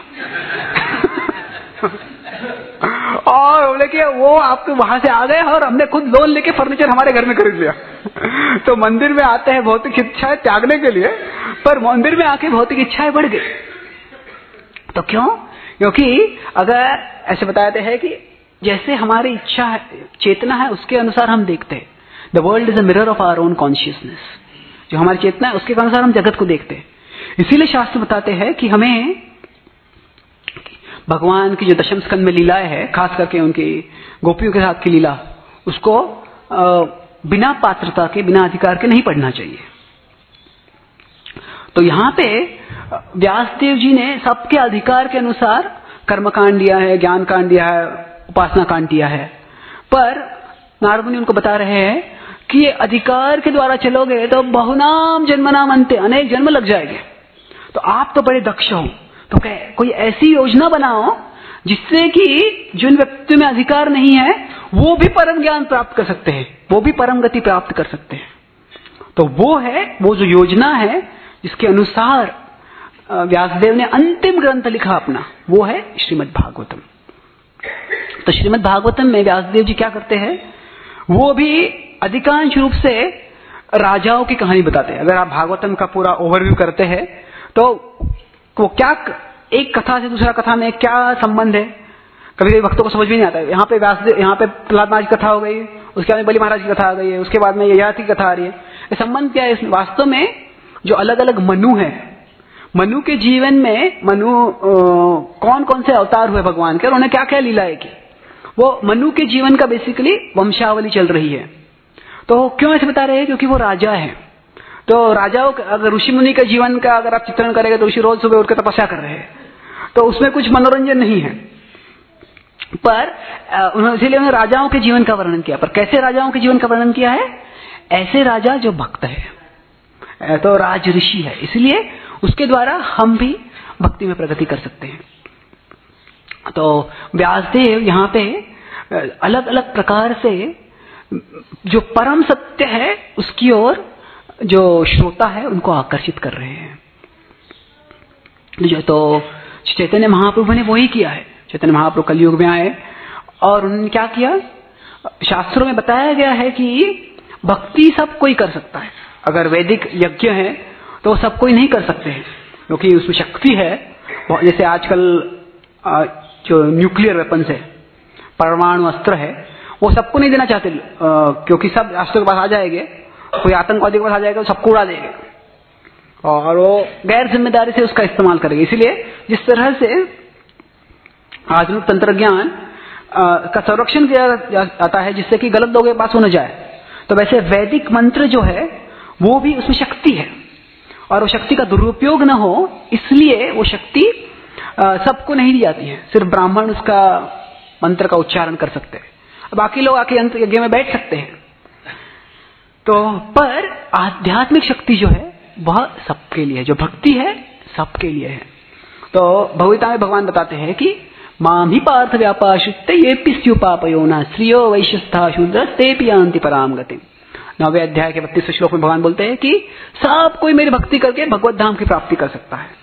और बोले कि वो आपके वहां से आ गए और हमने खुद लोन लेके फर्नीचर हमारे घर में खरीद लिया। तो मंदिर में आते हैं भौतिक इच्छाएं त्यागने के लिए, पर मंदिर में आके भौतिक इच्छाएं बढ़ गई। तो क्यों? क्योंकि अगर ऐसे बताते हैं कि जैसे हमारी इच्छा है, चेतना है, उसके अनुसार हम देखते हैं। The world is a mirror of our own consciousness. जो हमारी चेतना है उसके अनुसार हम जगत को देखते हैं। इसीलिए शास्त्र बताते हैं कि हमें भगवान की जो दशम स्कंद में लीलाएं है, खास करके उनकी गोपियों के साथ की लीला, उसको बिना पात्रता के, बिना अधिकार के नहीं पढ़ना चाहिए। तो यहाँ पे व्यासदेव जी ने सबके अधिकार के अनुसार कर्मकांड दिया है, ज्ञान कांड दिया है, उपासना कांड किया है। पर नारद मुनि उनको बता रहे हैं कि ये अधिकार के द्वारा चलोगे तो बहुनाम जन्मनाम अंते, अनेक जन्म लग जाएंगे। तो आप तो बड़े दक्ष हो, तो कोई ऐसी योजना बनाओ जिससे कि जिन व्यक्ति में अधिकार नहीं है वो भी परम ज्ञान प्राप्त कर सकते हैं, वो भी परम गति प्राप्त कर सकते हैं। तो वो जो योजना है जिसके अनुसार व्यासदेव ने अंतिम ग्रंथ लिखा अपना, वो है श्रीमद् भागवतम। तो श्रीमद् भागवतम में व्यासदेव जी क्या करते हैं, वो भी अधिकांश रूप से राजाओं की कहानी बताते हैं। अगर आप भागवतम का पूरा ओवरव्यू करते हैं तो वो क्या, एक कथा से दूसरा कथा में क्या संबंध है, कभी कभी भक्तों को समझ भी नहीं आता है। यहाँ पे व्यासदेव, यहाँ पे प्रहलाद महाराज की कथा हो गई, उसके बाद में बलि महाराज की कथा आ गई है, उसके बाद में ययाति की कथा आ रही है। ये संबंध क्या है? वास्तव में जो अलग अलग मनु है, मनु के जीवन में कौन कौन से अवतार हुए भगवान के और उन्हें क्या क्या लीलाएं की, वो मनु के जीवन का बेसिकली वंशावली चल रही है। तो क्यों ऐसे बता रहे हैं? क्योंकि वो राजा है। तो राजाओं, अगर ऋषि मुनि के जीवन का अगर आप चित्रण करेंगे तो ऋषि रोज सुबह उठकर तपस्या कर रहे हैं, तो उसमें कुछ मनोरंजन नहीं है। पर इसलिए उन्होंने राजाओं के जीवन का वर्णन किया। पर कैसे राजाओं के जीवन का वर्णन किया है? ऐसे राजा जो भक्त है, तो राज ऋषि है, इसलिए उसके द्वारा हम भी भक्ति में प्रगति कर सकते हैं। तो व्यासदेव यहाँ पे अलग अलग प्रकार से जो परम सत्य है उसकी ओर जो श्रोता है उनको आकर्षित कर रहे हैं। तो चैतन्य महाप्रभु ने वही किया है। चैतन्य महाप्रभु कलयुग में आए और उन्होंने क्या किया? शास्त्रों में बताया गया है कि भक्ति सब कोई कर सकता है। अगर वैदिक यज्ञ है तो सब कोई नहीं कर सकते हैं, क्योंकि उसमें शक्ति है। जैसे आजकल जो न्यूक्लियर वेपन्स है, परमाणु अस्त्र है, वो सबको नहीं देना चाहते, क्योंकि सब राष्ट्रों के पास आ जाएंगे, कोई आतंकवादी के पास आ जाएगा तो सबको उड़ा देंगे और वो गैर जिम्मेदारी से उसका इस्तेमाल करेंगे। इसलिए जिस तरह से आधुनिक तंत्रज्ञान का संरक्षण किया जाता है जिससे कि गलत लोगों के पास हो न जाए, तो वैसे वैदिक मंत्र जो है वो भी उसमें शक्ति है और वो शक्ति का दुरुपयोग न हो, इसलिए वो शक्ति सबको नहीं दी जाती है। सिर्फ ब्राह्मण उसका मंत्र का उच्चारण कर सकते हैं, बाकी लोग आके यंत्र यज्ञ में बैठ सकते हैं। तो पर आध्यात्मिक शक्ति जो है वह सबके लिए, जो भक्ति है सबके लिए है। तो भगवद्गीता में भगवान बताते हैं कि माम ही पार्थ व्यापाश्रित्य ये पिस्युपापयो न श्रियो वैश्यस्था शूद्र तेपि यान्ति पराम गतिम। 9वें अध्याय के 32वें श्लोक में भगवान बोलते हैं कि सब कोई मेरी भक्ति करके भगवत धाम की प्राप्ति कर सकता है।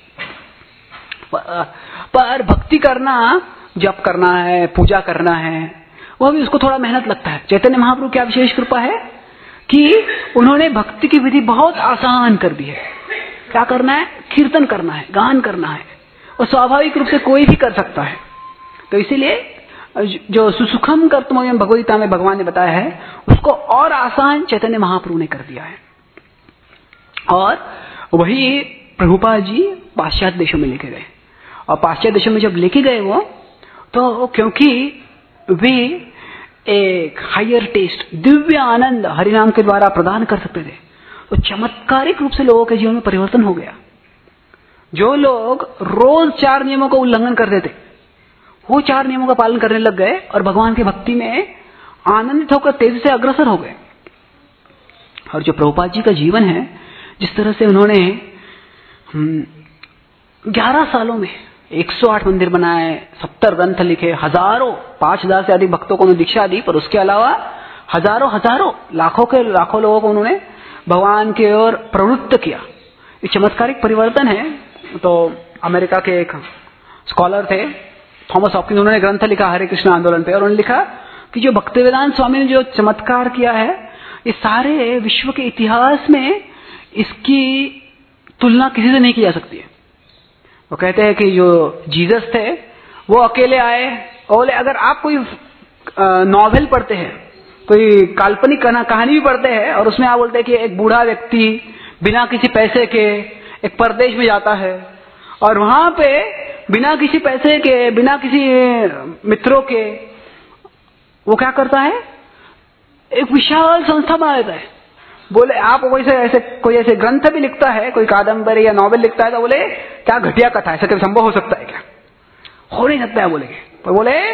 पर भक्ति करना, जप करना है, पूजा करना है, वह भी उसको थोड़ा मेहनत लगता है। चैतन्य महाप्रभु क्या विशेष कृपा है कि उन्होंने भक्ति की विधि बहुत आसान कर दी है। क्या करना है? कीर्तन करना है, गान करना है, और स्वाभाविक रूप से कोई भी कर सकता है। तो इसीलिए जो सुसुखम कर्तव्यम भगवद्गीता में भगवान ने बताया है उसको और आसान चैतन्य महाप्रभु ने कर दिया है। और वही प्रभुपाद जी पाश्चात्य देशों में लेके गए, और पाश्चात्य देशों में जब लेके गए वो, तो क्योंकि वे एक हायर टेस्ट, दिव्य आनंद हरिनाम के द्वारा प्रदान कर सकते थे, तो चमत्कारिक रूप से लोगों के जीवन में परिवर्तन हो गया। जो लोग रोज 4 नियमों का उल्लंघन करते थे वो 4 नियमों का पालन करने लग गए और भगवान की भक्ति में आनंदित होकर तेजी से अग्रसर हो गए। और जो प्रभुपाद जी का जीवन है, जिस तरह से उन्होंने 11 सालों में 108 मंदिर बनाए, 70 ग्रंथ लिखे, हजारों 5000 से अधिक भक्तों को उन्होंने दीक्षा दी, पर उसके अलावा हजारों लाखों लोगों को उन्होंने भगवान की ओर प्रवृत्त किया। ये चमत्कारिक परिवर्तन है। तो अमेरिका के एक स्कॉलर थे थॉमस हॉपकिंस, उन्होंने ग्रंथ लिखा हरे कृष्ण आंदोलन पे, और उन्होंने लिखा कि जो भक्तिवेदांत स्वामी ने जो चमत्कार किया है, इस सारे विश्व के इतिहास में इसकी तुलना किसी से नहीं की जा सकती है। वो कहते हैं कि जो जीसस थे वो अकेले आए, बोले अगर आप कोई नॉवेल पढ़ते हैं, कोई काल्पनिक कहानी भी पढ़ते हैं, और उसमें आप बोलते हैं कि एक बूढ़ा व्यक्ति बिना किसी पैसे के एक परदेश में जाता है और वहां पे बिना किसी पैसे के, बिना किसी मित्रों के, वो क्या करता है? एक विशाल संस्था बना देता है। बोले आप कोई ऐसे ग्रंथ भी लिखता है, कोई कादम्बरी या नॉवेल लिखता है, तो बोले क्या घटिया कथा है, ऐसा कभी संभव हो सकता है क्या? हो नहीं सकता है बोले। पर बोले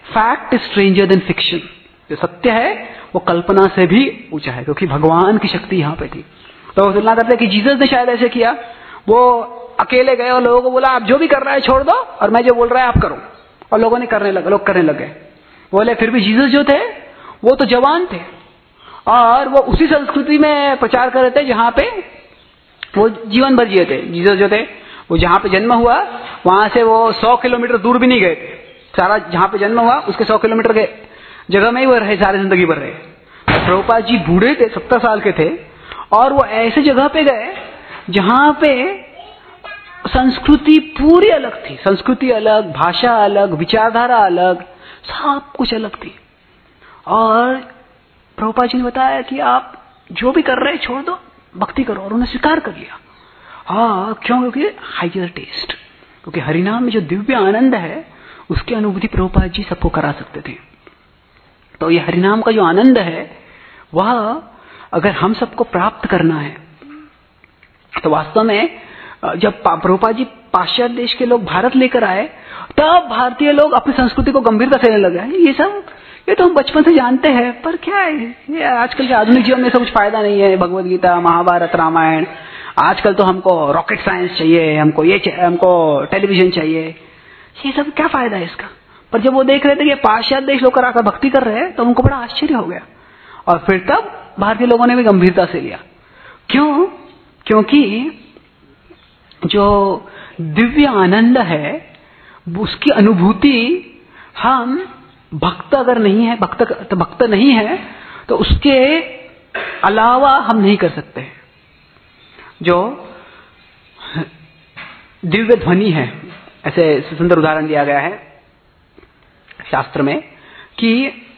fact is stranger than fiction. जो सत्य है वो कल्पना से भी ऊंचा है, क्योंकि भगवान की शक्ति यहां पे थी। तो वो तुलना करते हैं कि जीसस ने शायद ऐसे किया, वो अकेले गए और लोगों को बोला आप जो भी कर रहा है छोड़ दो और मैं जो बोल रहा है आप करो, और लोग करने लगे। बोले फिर भी जीसस जो थे वो तो जवान थे और वो उसी संस्कृति में प्रचार कर रहे थे जहां पे वो जीवन भर जिए थे। जीसस जो थे वो जहां पे जन्म हुआ वहां से वो 100 किलोमीटर दूर भी नहीं गए थे। सारा जहां पे जन्म हुआ उसके 100 किलोमीटर के जगह में ही वो रहे, सारी जिंदगी भर रहे। प्रभुपाद जी बूढ़े थे, 70 साल के थे, और वो ऐसे जगह पे गए जहां पे संस्कृति पूरी अलग थी। संस्कृति अलग, भाषा अलग, विचारधारा अलग, सब कुछ अलग थी। और प्रभुपाद जी ने बताया कि आप जो भी कर रहे हैं छोड़ दो, भक्ति करो, और उन्हें स्वीकार कर लिया। हाँ, क्यों? क्योंकि हाइयर टेस्ट, क्योंकि हरिनाम में जो दिव्य आनंद है उसकी अनुभूति प्रभुपाद जी सबको करा सकते थे। तो ये हरिनाम का जो आनंद है वह अगर हम सबको प्राप्त करना है तो वास्तव में जब प्रभुपाद जी पाश्चात्य देश के लोग भारत लेकर आए तब भारतीय लोग अपनी संस्कृति को गंभीरता से लेने लगे। ये तो हम बचपन से जानते हैं, पर क्या है ये आजकल के आधुनिक जीवन में सब कुछ फायदा नहीं है। भगवद गीता, महाभारत, रामायण, आजकल तो हमको रॉकेट साइंस चाहिए, हमको टेलीविजन चाहिए, ये सब क्या फायदा है इसका। पर जब वो देख रहे थे कि पाश्चात्य देश लोग आकर भक्ति कर रहे हैं तो उनको बड़ा आश्चर्य हो गया, और फिर तब भारतीय लोगों ने भी गंभीरता से लिया। क्यों? क्योंकि जो दिव्य आनंद है उसकी अनुभूति हम भक्त अगर नहीं है, भक्त नहीं है तो उसके अलावा हम नहीं कर सकते। जो दिव्य ध्वनि है, ऐसे सुंदर उदाहरण दिया गया है शास्त्र में कि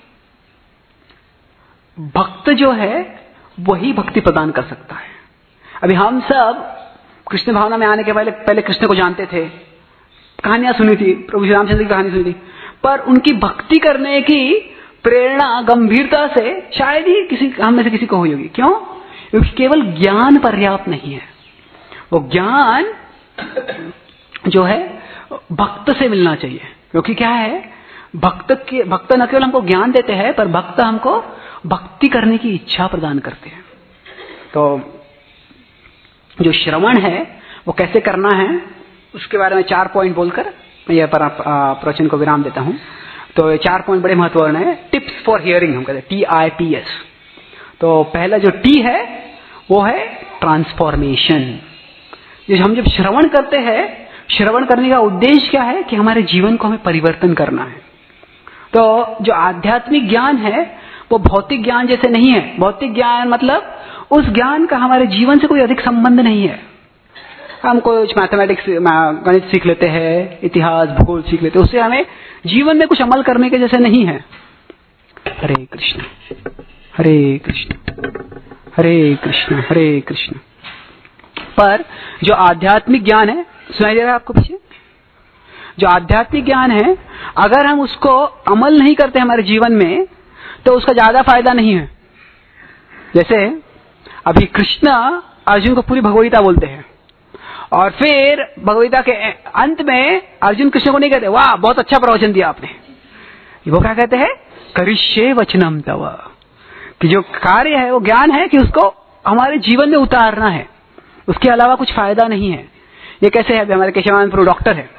भक्त जो है वही भक्ति प्रदान कर सकता है। अभी हम सब कृष्ण भावना में आने के पहले कृष्ण को जानते थे, कहानियां सुनी थी, प्रभु श्री रामचंद्र की कहानी सुनी थी, पर उनकी भक्ति करने की प्रेरणा गंभीरता से शायद ही हम में से किसी को हुई होगी। क्यों? क्योंकि केवल ज्ञान पर्याप्त नहीं है। वो ज्ञान जो है भक्त से मिलना चाहिए, क्योंकि क्या है, भक्त न केवल हमको ज्ञान देते हैं पर भक्त हमको भक्ति करने की इच्छा प्रदान करते हैं। तो जो श्रवण है वो कैसे करना है उसके बारे में 4 पॉइंट बोलकर मैं यह पर प्रवचन को विराम देता हूं। तो ये 4 पॉइंट बड़े महत्वपूर्ण है। टिप्स फॉर हियरिंग हम कहते हैं, TIPS। तो पहला जो T है वो है ट्रांसफॉर्मेशन। हम जब श्रवण करते हैं, श्रवण करने का उद्देश्य क्या है कि हमारे जीवन को हमें परिवर्तन करना है। तो जो आध्यात्मिक ज्ञान है वो भौतिक ज्ञान जैसे नहीं है। भौतिक ज्ञान मतलब उस ज्ञान का हमारे जीवन से कोई अधिक संबंध नहीं है। हम कुछ मैथमेटिक्स, गणित सीख लेते हैं, इतिहास, भूगोल सीख लेते हैं, उससे हमें जीवन में कुछ अमल करने के जैसे नहीं है। हरे कृष्ण हरे कृष्ण हरे कृष्ण हरे कृष्ण। पर जो आध्यात्मिक ज्ञान है, सुनाई दे रहा है आपको पीछे? जो आध्यात्मिक ज्ञान है अगर हम उसको अमल नहीं करते हमारे जीवन में तो उसका ज्यादा फायदा नहीं है। जैसे अभी कृष्ण अर्जुन को पूरी भगवद्गीता बोलते हैं और फिर भगवद्गीता के अंत में अर्जुन कृष्ण को नहीं कहते वाह बहुत अच्छा प्रवचन दिया आपने। वो क्या कहते हैं? करिष्ये वचनम तव। कि जो कार्य है वो ज्ञान है कि उसको हमारे जीवन में उतारना है, उसके अलावा कुछ फायदा नहीं है। ये कैसे है? हमारे केशवानंद प्रभु डॉक्टर है,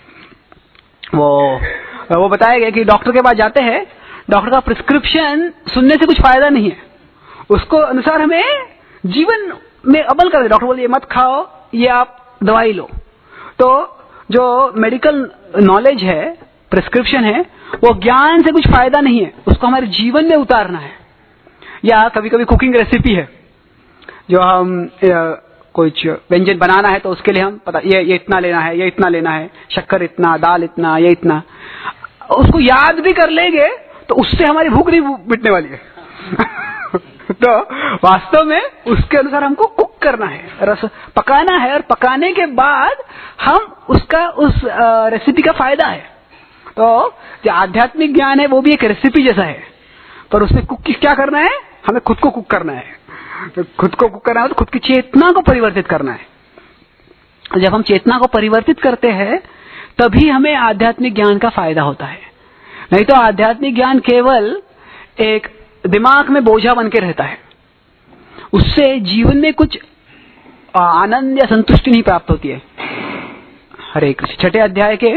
वो बताया गया कि डॉक्टर के पास जाते हैं, डॉक्टर का प्रिस्क्रिप्शन सुनने से कुछ फायदा नहीं है, उसको अनुसार हमें जीवन में अमल कर दे। डॉक्टर बोले ये मत खाओ, ये आप दवाई लो। तो जो मेडिकल नॉलेज है, प्रिस्क्रिप्शन है, वो ज्ञान से कुछ फायदा नहीं है, उसको हमारे जीवन में उतारना है। या कभी कभी कुकिंग रेसिपी है, जो हम कुछ व्यंजन बनाना है तो उसके लिए हम पता ये इतना लेना है, ये इतना लेना है, शक्कर इतना, दाल इतना, ये इतना, उसको याद भी कर लेंगे तो उससे हमारी भूख नहीं मिटने वाली है। तो वास्तव में उसके अनुसार हमको कुक करना है, रस पकाना है, और पकाने के बाद हम उसका उस रेसिपी का फायदा है। तो जो आध्यात्मिक ज्ञान है वो भी एक रेसिपी जैसा है, पर उसमें कुक क्या करना है? हमें खुद को कुक करना है। तो खुद को कुक करना है तो खुद की चेतना को परिवर्तित करना है। जब हम चेतना को परिवर्तित करते हैं तभी हमें आध्यात्मिक ज्ञान का फायदा होता है। नहीं तो आध्यात्मिक ज्ञान केवल एक दिमाग में बोझा बन के रहता है, उससे जीवन में कुछ आनंद या संतुष्टि नहीं प्राप्त होती है। हरे कृष्ण। छठे अध्याय के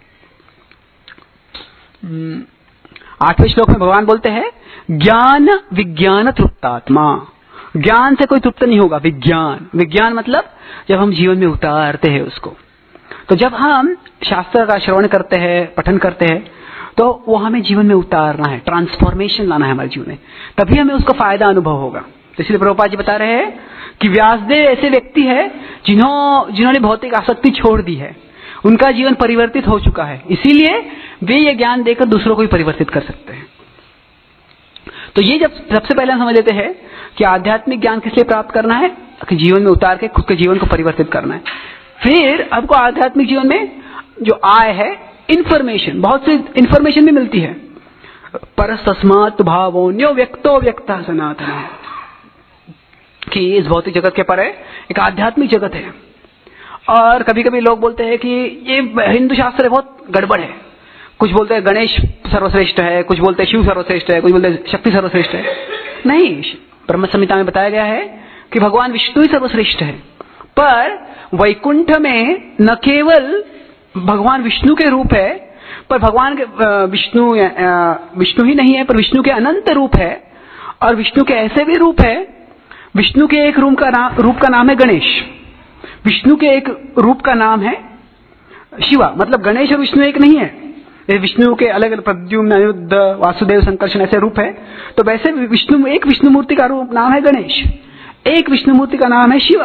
8वें श्लोक में भगवान बोलते हैं, ज्ञान विज्ञान तृप्तात्मा। ज्ञान से कोई तृप्त नहीं होगा। विज्ञान, विज्ञान मतलब जब हम जीवन में उतारते हैं उसको। तो जब हम शास्त्र का श्रवण करते हैं, पठन करते हैं, तो वो हमें जीवन में उतारना है, ट्रांसफॉर्मेशन लाना है हमारे जीवन में, तभी हमें उसका फायदा अनुभव होगा। तो इसलिए प्रभुपाद जी बता रहे हैं कि व्यासदेव ऐसे व्यक्ति है जिन्होंने भौतिक आसक्ति छोड़ दी है, उनका जीवन परिवर्तित हो चुका है, इसीलिए वे ये ज्ञान देकर दूसरों को भी परिवर्तित कर सकते हैं। तो ये जब सबसे पहले हम समझ लेते हैं कि आध्यात्मिक ज्ञान किस लिए प्राप्त करना है, कि जीवन में उतार के खुद के जीवन को परिवर्तित करना है। फिर आपको आध्यात्मिक जीवन में जो आय है, इंफॉर्मेशन, बहुत सी इंफॉर्मेशन भी मिलती है। परस्तस्मात् भावोन्यो व्यक्तो व्यक्तः सनातनः, कि इस भौतिक जगत के परे एक आध्यात्मिक जगत है। और कभी कभी लोग बोलते हैं कि ये हिंदू शास्त्र बहुत गड़बड़ है। कुछ बोलते हैं गणेश सर्वश्रेष्ठ है, कुछ बोलते हैं शिव सर्वश्रेष्ठ है, कुछ बोलते हैं शक्ति सर्वश्रेष्ठ है। नहीं, ब्रह्म संहिता में बताया गया है कि भगवान विष्णु ही सर्वश्रेष्ठ है। पर वैकुंठ में न केवल भगवान विष्णु के रूप है, पर भगवान के विष्णु ही नहीं है, पर विष्णु के अनंत रूप है। और विष्णु के ऐसे भी रूप है, विष्णु के एक रूप का नाम है गणेश, विष्णु के एक रूप का नाम है शिवा। मतलब गणेश और विष्णु एक नहीं है, विष्णु के अलग अलग प्रद्युम्न, अनिरुद्ध, वासुदेव, संकर्षण ऐसे रूप है। तो वैसे एक विष्णु मूर्ति का रूप नाम है गणेश, एक विष्णु मूर्ति का नाम है शिवा।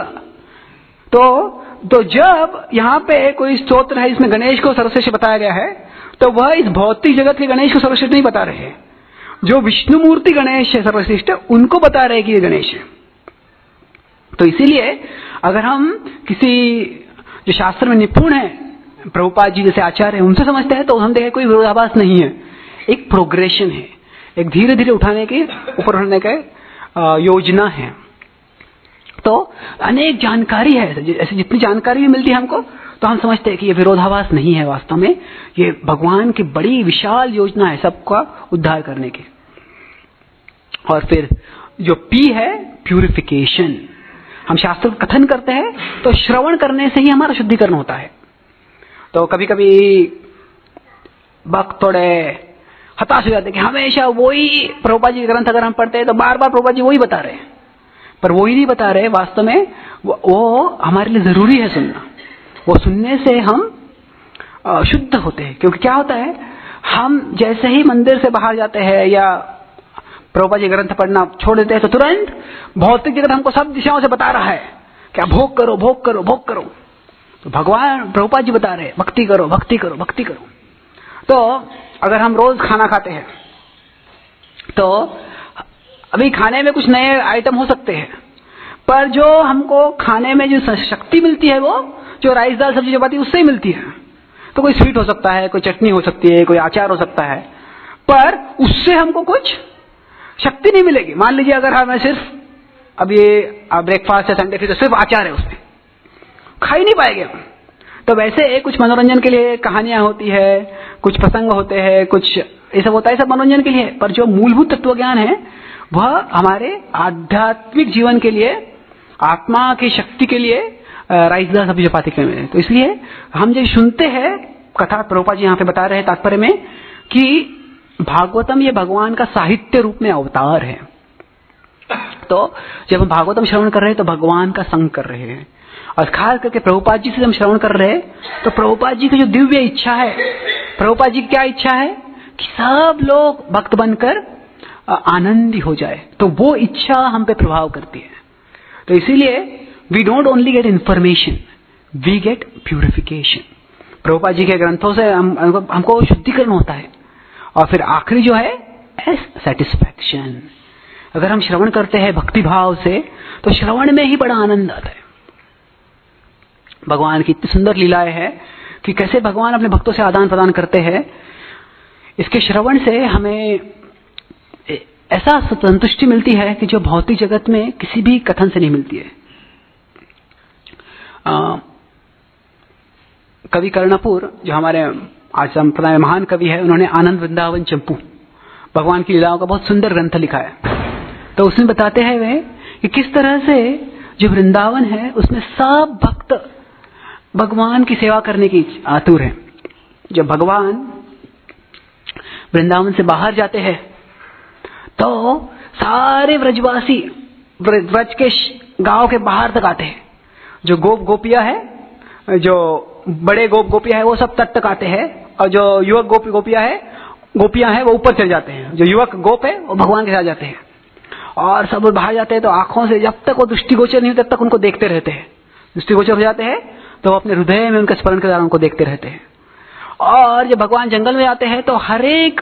तो जब यहाँ पे कोई स्तोत्र है इसमें गणेश को सर्वश्रेष्ठ बताया गया है, तो वह इस भौतिक जगत के गणेश को सर्वश्रेष्ठ नहीं बता रहे हैं। जो विष्णु मूर्ति गणेश है सर्वश्रेष्ठ, उनको बता रहे कि ये गणेश है। तो इसीलिए अगर हम किसी जो शास्त्र में निपुण है, प्रभुपाद जी जैसे आचार्य, उनसे समझते हैं, तो हम देखें कोई विरोधाभास नहीं है, एक प्रोग्रेशन है, एक धीरे धीरे उठाने की, ऊपर उठाने का योजना है। तो अनेक जानकारी है, ऐसे जितनी जानकारी भी मिलती है हमको, तो हम समझते हैं कि ये विरोधाभास नहीं है, वास्तव में ये भगवान की बड़ी विशाल योजना है सबका उद्धार करने की। और फिर जो पी है, प्यूरिफिकेशन। हम शास्त्र कथन करते हैं तो श्रवण करने से ही हमारा शुद्धिकरण होता है। तो कभी कभी भक्त थोड़े हताश हो जाते हैं कि हमेशा वही प्रभुपाद जी के ग्रंथ अगर हम पढ़ते हैं तो बार बार प्रभुपाद जी वही बता रहे हैं, पर वही नहीं बता रहे। वास्तव में वो हमारे लिए जरूरी है सुनना। वो सुनने से हम शुद्ध होते हैं। क्योंकि क्या होता है, हम जैसे ही मंदिर से बाहर जाते हैं या प्रभुपाद जी ग्रंथ पढ़ना छोड़ देते हैं, तो तुरंत भौतिक जगत हमको सब दिशाओं से बता रहा है कि आप भोग करो, भोग करो, भोग करो। तो भगवान प्रभुपाद जी बता रहे हैं भक्ति करो, भक्ति करो, भक्ति करो। तो अगर हम रोज खाना खाते हैं तो अभी खाने में कुछ नए आइटम हो सकते हैं, पर जो हमको खाने में जो शक्ति मिलती है वो जो राइस दाल सब्जी चपाती उससे ही मिलती है। तो कोई स्वीट हो सकता है, कोई चटनी हो सकती है, कोई अचार हो सकता है, पर उससे हमको कुछ शक्ति नहीं मिलेगी। मान लीजिए अगर हमें सिर्फ अब ये ब्रेकफास्ट है संडे फिर तो सिर्फ अचार है, उसमें खा ही नहीं पाएंगे हम। तो वैसे कुछ मनोरंजन के लिए कहानियां होती है, कुछ प्रसंग होते हैं, कुछ ये सब होता है, सब मनोरंजन के लिए। पर जो मूलभूत तत्व ज्ञान है वह हमारे आध्यात्मिक जीवन के लिए, आत्मा की शक्ति के लिए राइस दाल सब्जी चपाती के में। तो इसलिए हम जब सुनते हैं कथा, प्रभुपाद जी यहाँ पे बता रहे हैं तात्पर्य में कि भागवतम ये भगवान का साहित्य रूप में अवतार है। तो जब हम भागवतम श्रवण कर रहे हैं तो भगवान का संग कर रहे हैं। और खास करके प्रभुपाद जी से हम श्रवण कर रहे हैं तो प्रभुपाद जी की जो दिव्य इच्छा है, प्रभुपाद जी की क्या इच्छा है कि सब लोग भक्त बनकर आनंदी हो जाए। तो वो इच्छा हम पे प्रभाव करती है। तो इसीलिए we don't only get information, we get purification. Prabhupada ji के ग्रंथों से हमको शुद्धिकरण होता है। और फिर आखिरी जो है सेटिस्फैक्शन। अगर हम श्रवण करते हैं भक्ति भाव से तो श्रवण में ही बड़ा आनंद आता है। भगवान की इतनी सुंदर लीलाएं हैं कि कैसे भगवान अपने भक्तों से आदान प्रदान करते हैं। इसके श्रवण से हमें ऐसा संतुष्टि मिलती है कि जो भौतिक जगत में किसी भी कथन से नहीं मिलती है। कवि कर्णपुर जो हमारे आज संप्रदाय में महान कवि है, उन्होंने आनंद वृंदावन चंपू भगवान की लीलाओं का बहुत सुंदर ग्रंथ लिखा है। तो उसमें बताते हैं वे कि किस तरह से जो वृंदावन है उसमें सब भक्त भगवान की सेवा करने की आतुर है। जब भगवान वृंदावन से बाहर जाते हैं तो सारे व्रजवासी व्रज के गांव के बाहर तक आते हैं। जो गोप गोपियां है, जो बड़े गोप गोपियां है वो सब तट तक आते हैं, और जो युवक गोपियां है वो ऊपर चले जाते हैं। जो युवक गोप है वो भगवान के साथ जाते हैं और सब बाहर जाते हैं। तो आंखों से जब तक वो दृष्टिगोचर नहीं होते तब तक उनको देखते रहते हैं। दृष्टिगोचर हो जाते हैं तो अपने हृदय में उनका स्मरण के द्वारा उनको देखते रहते हैं। और जब भगवान जंगल में आते हैं तो हर एक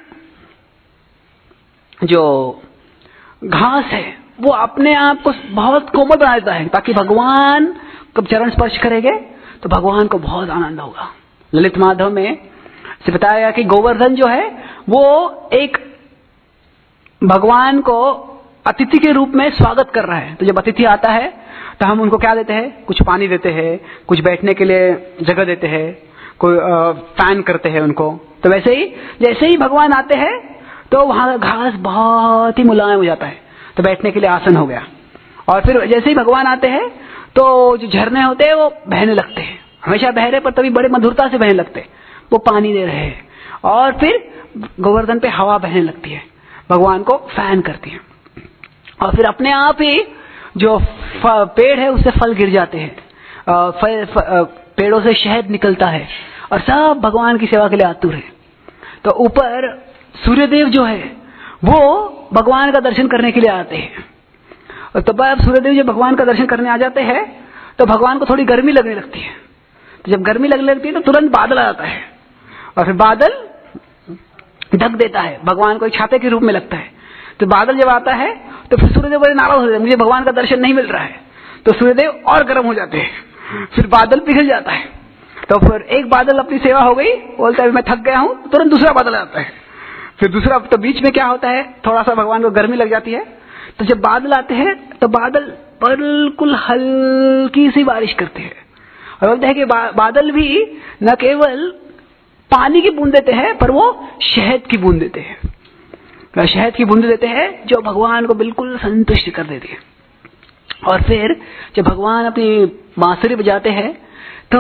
जो घास है वो अपने आप को बहुत कोमल बना देता है, ताकि भगवान कब चरण स्पर्श करेंगे तो भगवान को बहुत आनंद होगा। ललित माधव में से बताया गया कि गोवर्धन जो है वो एक भगवान को अतिथि के रूप में स्वागत कर रहा है। तो जब अतिथि आता है तो हम उनको क्या देते हैं, कुछ पानी देते हैं, कुछ बैठने के लिए जगह देते हैं, कोई फैन करते हैं उनको। तो वैसे ही जैसे ही भगवान आते हैं तो वहां घास बहुत ही मुलायम हो जाता है, तो बैठने के लिए आसन हो गया। और फिर जैसे ही भगवान आते हैं तो जो झरने होते हैं वो बहने लगते हैं, हमेशा बह रहे पर तभी बड़े मधुरता से बहने लगते हैं, वो पानी दे रहे हैं। और फिर गोवर्धन पे हवा बहने लगती है, भगवान को फैन करती है। और फिर अपने आप ही जो पेड़ है उससे फल गिर जाते हैं, पेड़ों से शहद निकलता है और सब भगवान की सेवा के लिए आतुर है। तो ऊपर सूर्यदेव जो है वो भगवान का दर्शन करने के लिए आते हैं। और तब सूर्यदेव जब भगवान का दर्शन करने आ जाते हैं तो भगवान को थोड़ी गर्मी लगने लगती है। तो जब गर्मी लगने लगती है तो तुरंत बादल आ जाता है और फिर बादल ढक देता है, भगवान को एक छाते के रूप में लगता है। तो बादल जब आता है तो फिर सूर्यदेव बड़े नाराज हो जाते हैं, मुझे भगवान का दर्शन नहीं मिल रहा है। तो सूर्यदेव और गर्म हो जाते हैं, फिर बादल पिघल जाता है। तो फिर एक बादल अपनी सेवा हो गई, बोलता है मैं थक गया हूं, तुरंत दूसरा बादल आता है, फिर दूसरा। तो बीच में क्या होता है, थोड़ा सा भगवान को गर्मी लग जाती है। तो जब बादल आते हैं तो बादल बिल्कुल हल्की सी बारिश करते हैं। और बोलते हैं कि बादल भी न केवल पानी की बूंद देते हैं पर वो शहद की बूंद देते हैं, शहद की बूंद देते हैं जो भगवान को बिल्कुल संतुष्ट कर देती है। और फिर जब भगवान अपनी बांसुरी बजाते हैं तो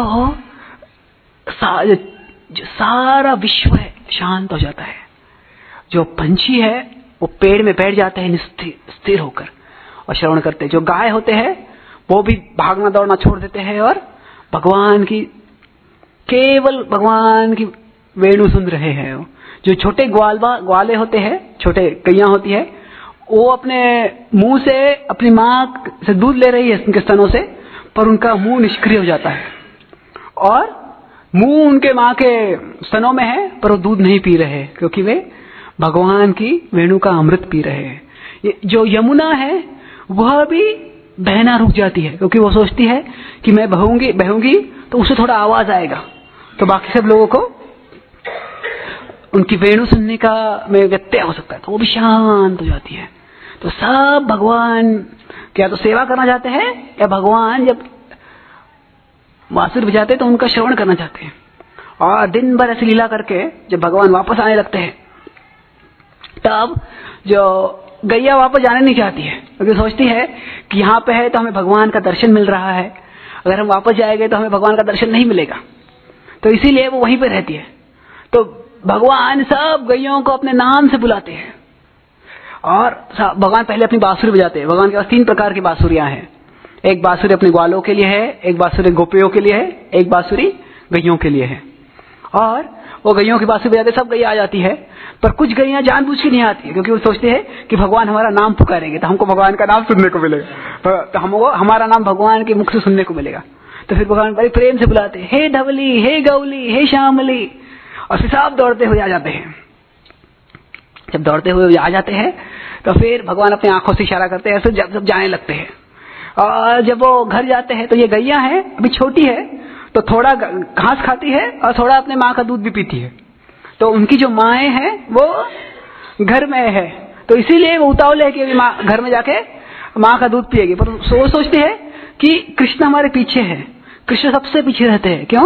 जो सारा विश्व है शांत हो जाता है। जो पंछी है वो पेड़ में बैठ जाते हैं स्थिर होकर और श्रवण करते हैं। जो गाय होते हैं वो भी भागना दौड़ना छोड़ देते हैं और केवल भगवान की वेणु सुन रहे हैं। जो छोटे ग्वाले होते हैं, छोटे गैया होती है, वो अपने मुंह से अपनी माँ से दूध ले रही है उनके स्तनों से, पर उनका मुंह निष्क्रिय हो जाता है और मुंह उनके माँ के स्तनों में है पर वो दूध नहीं पी रहे क्योंकि वे भगवान की वेणु का अमृत पी रहे हैं। जो यमुना है वह भी बहना रुक जाती है क्योंकि वो सोचती है कि मैं बहूंगी तो उससे थोड़ा आवाज आएगा तो बाकी सब लोगों को उनकी वेणु सुनने का में व्यत्यय हो सकता है, तो वो भी शांत हो जाती है। तो सब भगवान क्या तो सेवा करना चाहते हैं या भगवान जब बांसुरी बजाते हैं तो उनका श्रवण करना चाहते हैं। और दिन भर ऐसी लीला करके जब भगवान वापस आने लगते हैं तब जो गैया वापस जाने नहीं चाहती है क्योंकि सोचती है कि यहाँ पे है तो हमें भगवान का दर्शन मिल रहा है, अगर हम वापस जाएंगे तो हमें भगवान का दर्शन नहीं मिलेगा, तो इसीलिए वो वहीं पे रहती है। तो भगवान सब गैयों को अपने नाम से बुलाते हैं और भगवान पहले अपनी बांसुरी बजाते हैं। भगवान के पास 3 प्रकार की बांसुरियां हैं, एक बांसुरी अपने ग्वालों के लिए है, एक बांसुरी गोपियों के लिए है, एक बांसुरी गैयों के लिए है। और वो गैयों की बांसुरी बजाते सब गैया आ जाती है, पर कुछ गैया जानबूझ के नहीं आती है क्योंकि वो सोचते हैं कि भगवान हमारा नाम पुकारेंगे तो हमको भगवान का नाम सुनने को मिलेगा, तो हमको हमारा नाम भगवान के मुख से सुनने को मिलेगा। तो फिर भगवान बड़े प्रेम से बुलाते हैं, हे धवली, हे गौली, हे श्यामली, और फिर सब दौड़ते हुए आ जाते हैं। जब दौड़ते हुए आ जाते हैं तो फिर भगवान अपनी आंखों से इशारा करते हैं, फिर जब जाने लगते हैं। और जब वो घर जाते हैं तो ये गैया है अभी छोटी है तो थोड़ा घास खाती है और थोड़ा अपने माँ का दूध भी पीती है। तो उनकी जो माएँ हैं वो घर में है तो इसीलिए वो उतावले है कि अभी माँ घर में जाके माँ का दूध पिएगी, पर वो सोचती है कि कृष्ण हमारे पीछे है, कृष्ण सबसे पीछे रहते हैं। क्यों?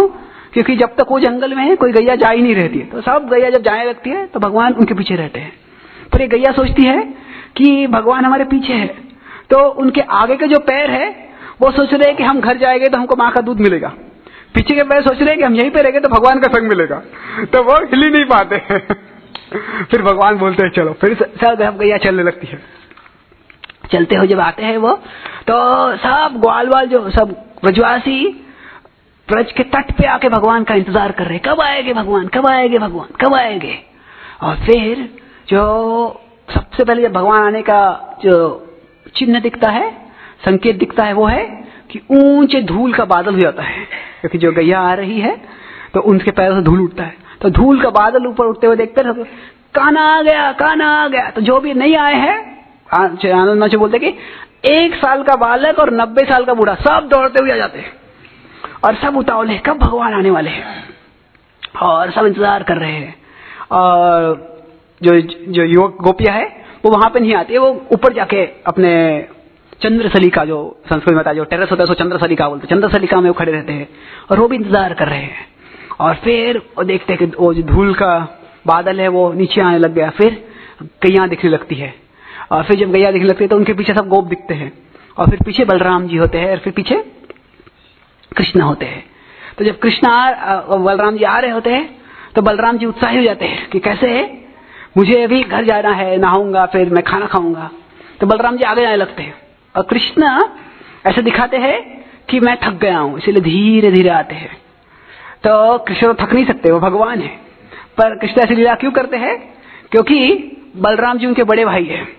क्योंकि जब तक वो जंगल में है कोई गैया जा ही नहीं रहती है, तो सब गैया जब जाने लगती है तो भगवान उनके पीछे रहते हैं। पर ये गैया सोचती है कि भगवान हमारे पीछे है, तो उनके आगे के जो पैर है वो सोच रहे हैं कि हम घर जाएंगे तो हमको माँ का दूध मिलेगा, पीछे के पैर सोच रहे हैं कि हम यहीं पे रहेंगे तो भगवान का संग मिलेगा, तो वो हिल ही नहीं पाते हैं। फिर भगवान बोलते हैं चलो, फिर सब गैया चलने लगती है। चलते हो जब आते हैं वो, तो सब ग्वाल जो सब ब्रजवासी ब्रज के तट पे आके भगवान का इंतजार कर रहे हैं, कब आएंगे भगवान, कब आएंगे भगवान, कब आएंगे। और फिर जो सबसे पहले जब भगवान आने का जो चिन्ह दिखता है, संकेत दिखता है, वो है कि ऊंचे धूल का बादल हो जाता है, क्योंकि जो गैया आ रही है तो उनके पैरों से धूल उठता है, तो धूल का बादल ऊपर उठते हुए देखते हैं, कान्हा आ गया, कान्हा आ गया। तो जो भी नहीं आए हैं, आनंद जो बोलते कि 1 साल का बालक और 90 साल का बूढ़ा सब दौड़ते हुए आ जाते हैं, और सब उतावले कब भगवान आने वाले हैं, और सब इंतजार कर रहे हैं। और जो युवक गोपियां है वो वहां पे नहीं आती है, वो ऊपर जाके अपने चंद्रसलिका, जो संस्कृत में था जो टेरेस होता है, उसको चंद्रसलिका बोलते हैं, चंद्रसलिका में वो खड़े रहते हैं और वो भी इंतजार कर रहे हैं। और फिर वो देखते हैं कि वो जो धूल का बादल है वो नीचे आने लग गया, फिर गैया दिखने लगती है, और फिर जब गैया दिखने लगती है तो उनके पीछे सब गोप दिखते हैं, और फिर पीछे बलराम जी होते हैं, और फिर पीछे कृष्ण होते हैं। तो जब बलराम जी आ रहे होते हैं तो बलराम जी उत्साही हो जाते हैं कि कैसे है, मुझे अभी घर जाना है, नहाऊंगा, फिर मैं खाना खाऊंगा। तो बलराम जी आगे जाने लगते हैं, और कृष्ण ऐसे दिखाते हैं कि मैं थक गया हूं, इसलिए धीरे धीरे आते हैं। तो कृष्ण तो थक नहीं सकते, वो भगवान है, पर कृष्ण ऐसी लीला क्यों करते हैं, क्योंकि बलराम जी उनके बड़े भाई है।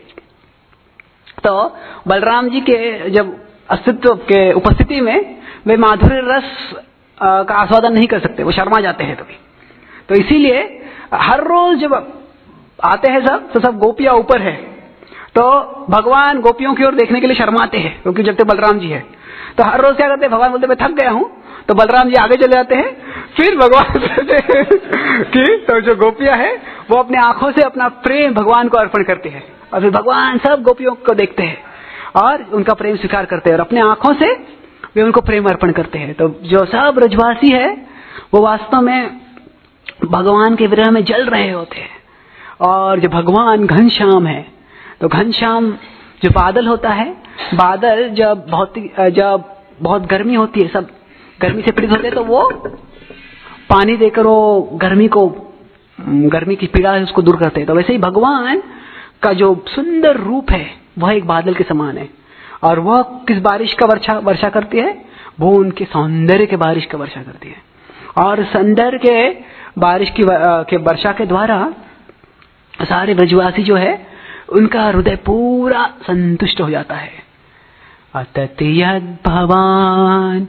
तो बलराम जी के जब अस्तित्व के उपस्थिति में वे माधुर्य रस का आस्वादन नहीं कर सकते, वो शर्मा जाते हैं तभी। तो इसीलिए हर रोज जब आते हैं सब, तो सब गोपियां ऊपर है, तो भगवान गोपियों की ओर देखने के लिए शर्माते हैं, क्योंकि जब तक बलराम जी है। तो हर रोज क्या करते हैं, भगवान बोलते मैं थक गया हूं, तो बलराम जी आगे चले जाते हैं, फिर भगवान कहते हैं कि तो जो गोपियां है वो अपने आंखों से अपना प्रेम भगवान को अर्पण करते हैं, और फिर भगवान सब गोपियों को देखते हैं और उनका प्रेम स्वीकार करते हैं, और अपने आंखों से वे उनको प्रेम अर्पण करते हैं। तो जो सब ब्रजवासी है वो वास्तव में भगवान के विरह में जल रहे होते हैं। और जब भगवान घनश्याम है, तो घनश्याम जो बादल होता है, बादल जब बहुत गर्मी होती है, सब गर्मी से पीड़ित होते हैं, तो वो पानी देकर वो गर्मी की पीड़ा है उसको दूर करते हैं। तो वैसे ही भगवान का जो सुंदर रूप है वह एक बादल के समान है, और वह किस बारिश का वर्षा करती है, वो उनके सौंदर्य के बारिश का वर्षा करती है। और सौंदर्य के बारिश के वर्षा के द्वारा सारे ब्रजवासी जो है उनका हृदय पूरा संतुष्ट हो जाता है। अतत यद भवान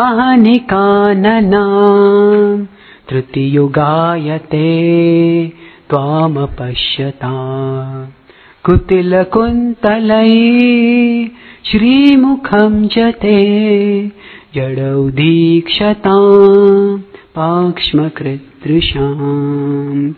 अहनिकाननां तृतीयुगायते त्वाम पश्यतां कुटिलकुन्तलै श्रीमुखं च ते जडौ दीक्षतां पाक्ष्मकृदृशाम्।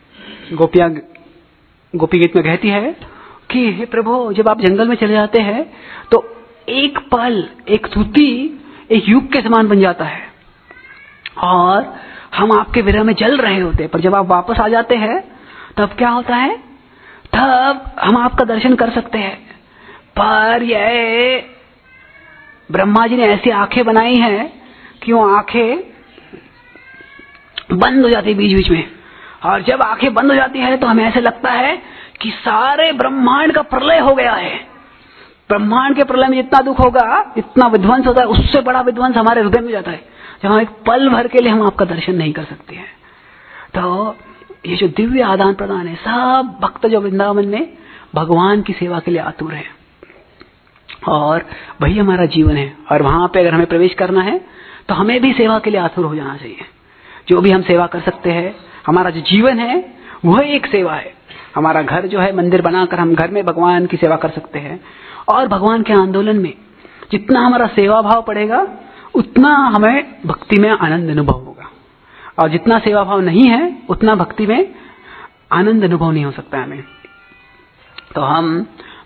गोपी गीत में कहती है कि हे प्रभु, जब आप जंगल में चले जाते हैं तो एक पल, एक तुति एक युग के समान बन जाता है, और हम आपके विरह में जल रहे होते हैं। पर जब आप वापस आ जाते हैं तब क्या होता है, तब हम आपका दर्शन कर सकते हैं। पर ये ब्रह्मा जी ने ऐसी आंखें बनाई हैं कि वो आंखें बंद हो जाती है बीच बीच में, और जब आंखें बंद हो जाती है तो हमें ऐसे लगता है कि सारे ब्रह्मांड का प्रलय हो गया है। ब्रह्मांड के प्रलय में जितना दुख होगा, इतना विध्वंस होता है, उससे बड़ा विध्वंस हमारे हृदय में जाता है, जब हम एक पल भर के लिए हम आपका दर्शन नहीं कर सकते हैं। तो ये जो दिव्य आदान प्रदान है, सब भक्त जो वृंदावन में भगवान की सेवा के लिए आतुर है, और वही हमारा जीवन है। और वहां पे अगर हमें प्रवेश करना है तो हमें भी सेवा के लिए आतुर हो जाना चाहिए। जो भी हम सेवा कर सकते हैं, हमारा जो जीवन है वह एक सेवा है। हमारा घर जो है, मंदिर बनाकर हम घर में भगवान की सेवा कर सकते हैं, और भगवान के आंदोलन में जितना हमारा सेवा भाव पड़ेगा उतना हमें भक्ति में आनंद अनुभव होगा, और जितना सेवा भाव नहीं है उतना भक्ति में आनंद अनुभव नहीं हो सकता हमें। तो हम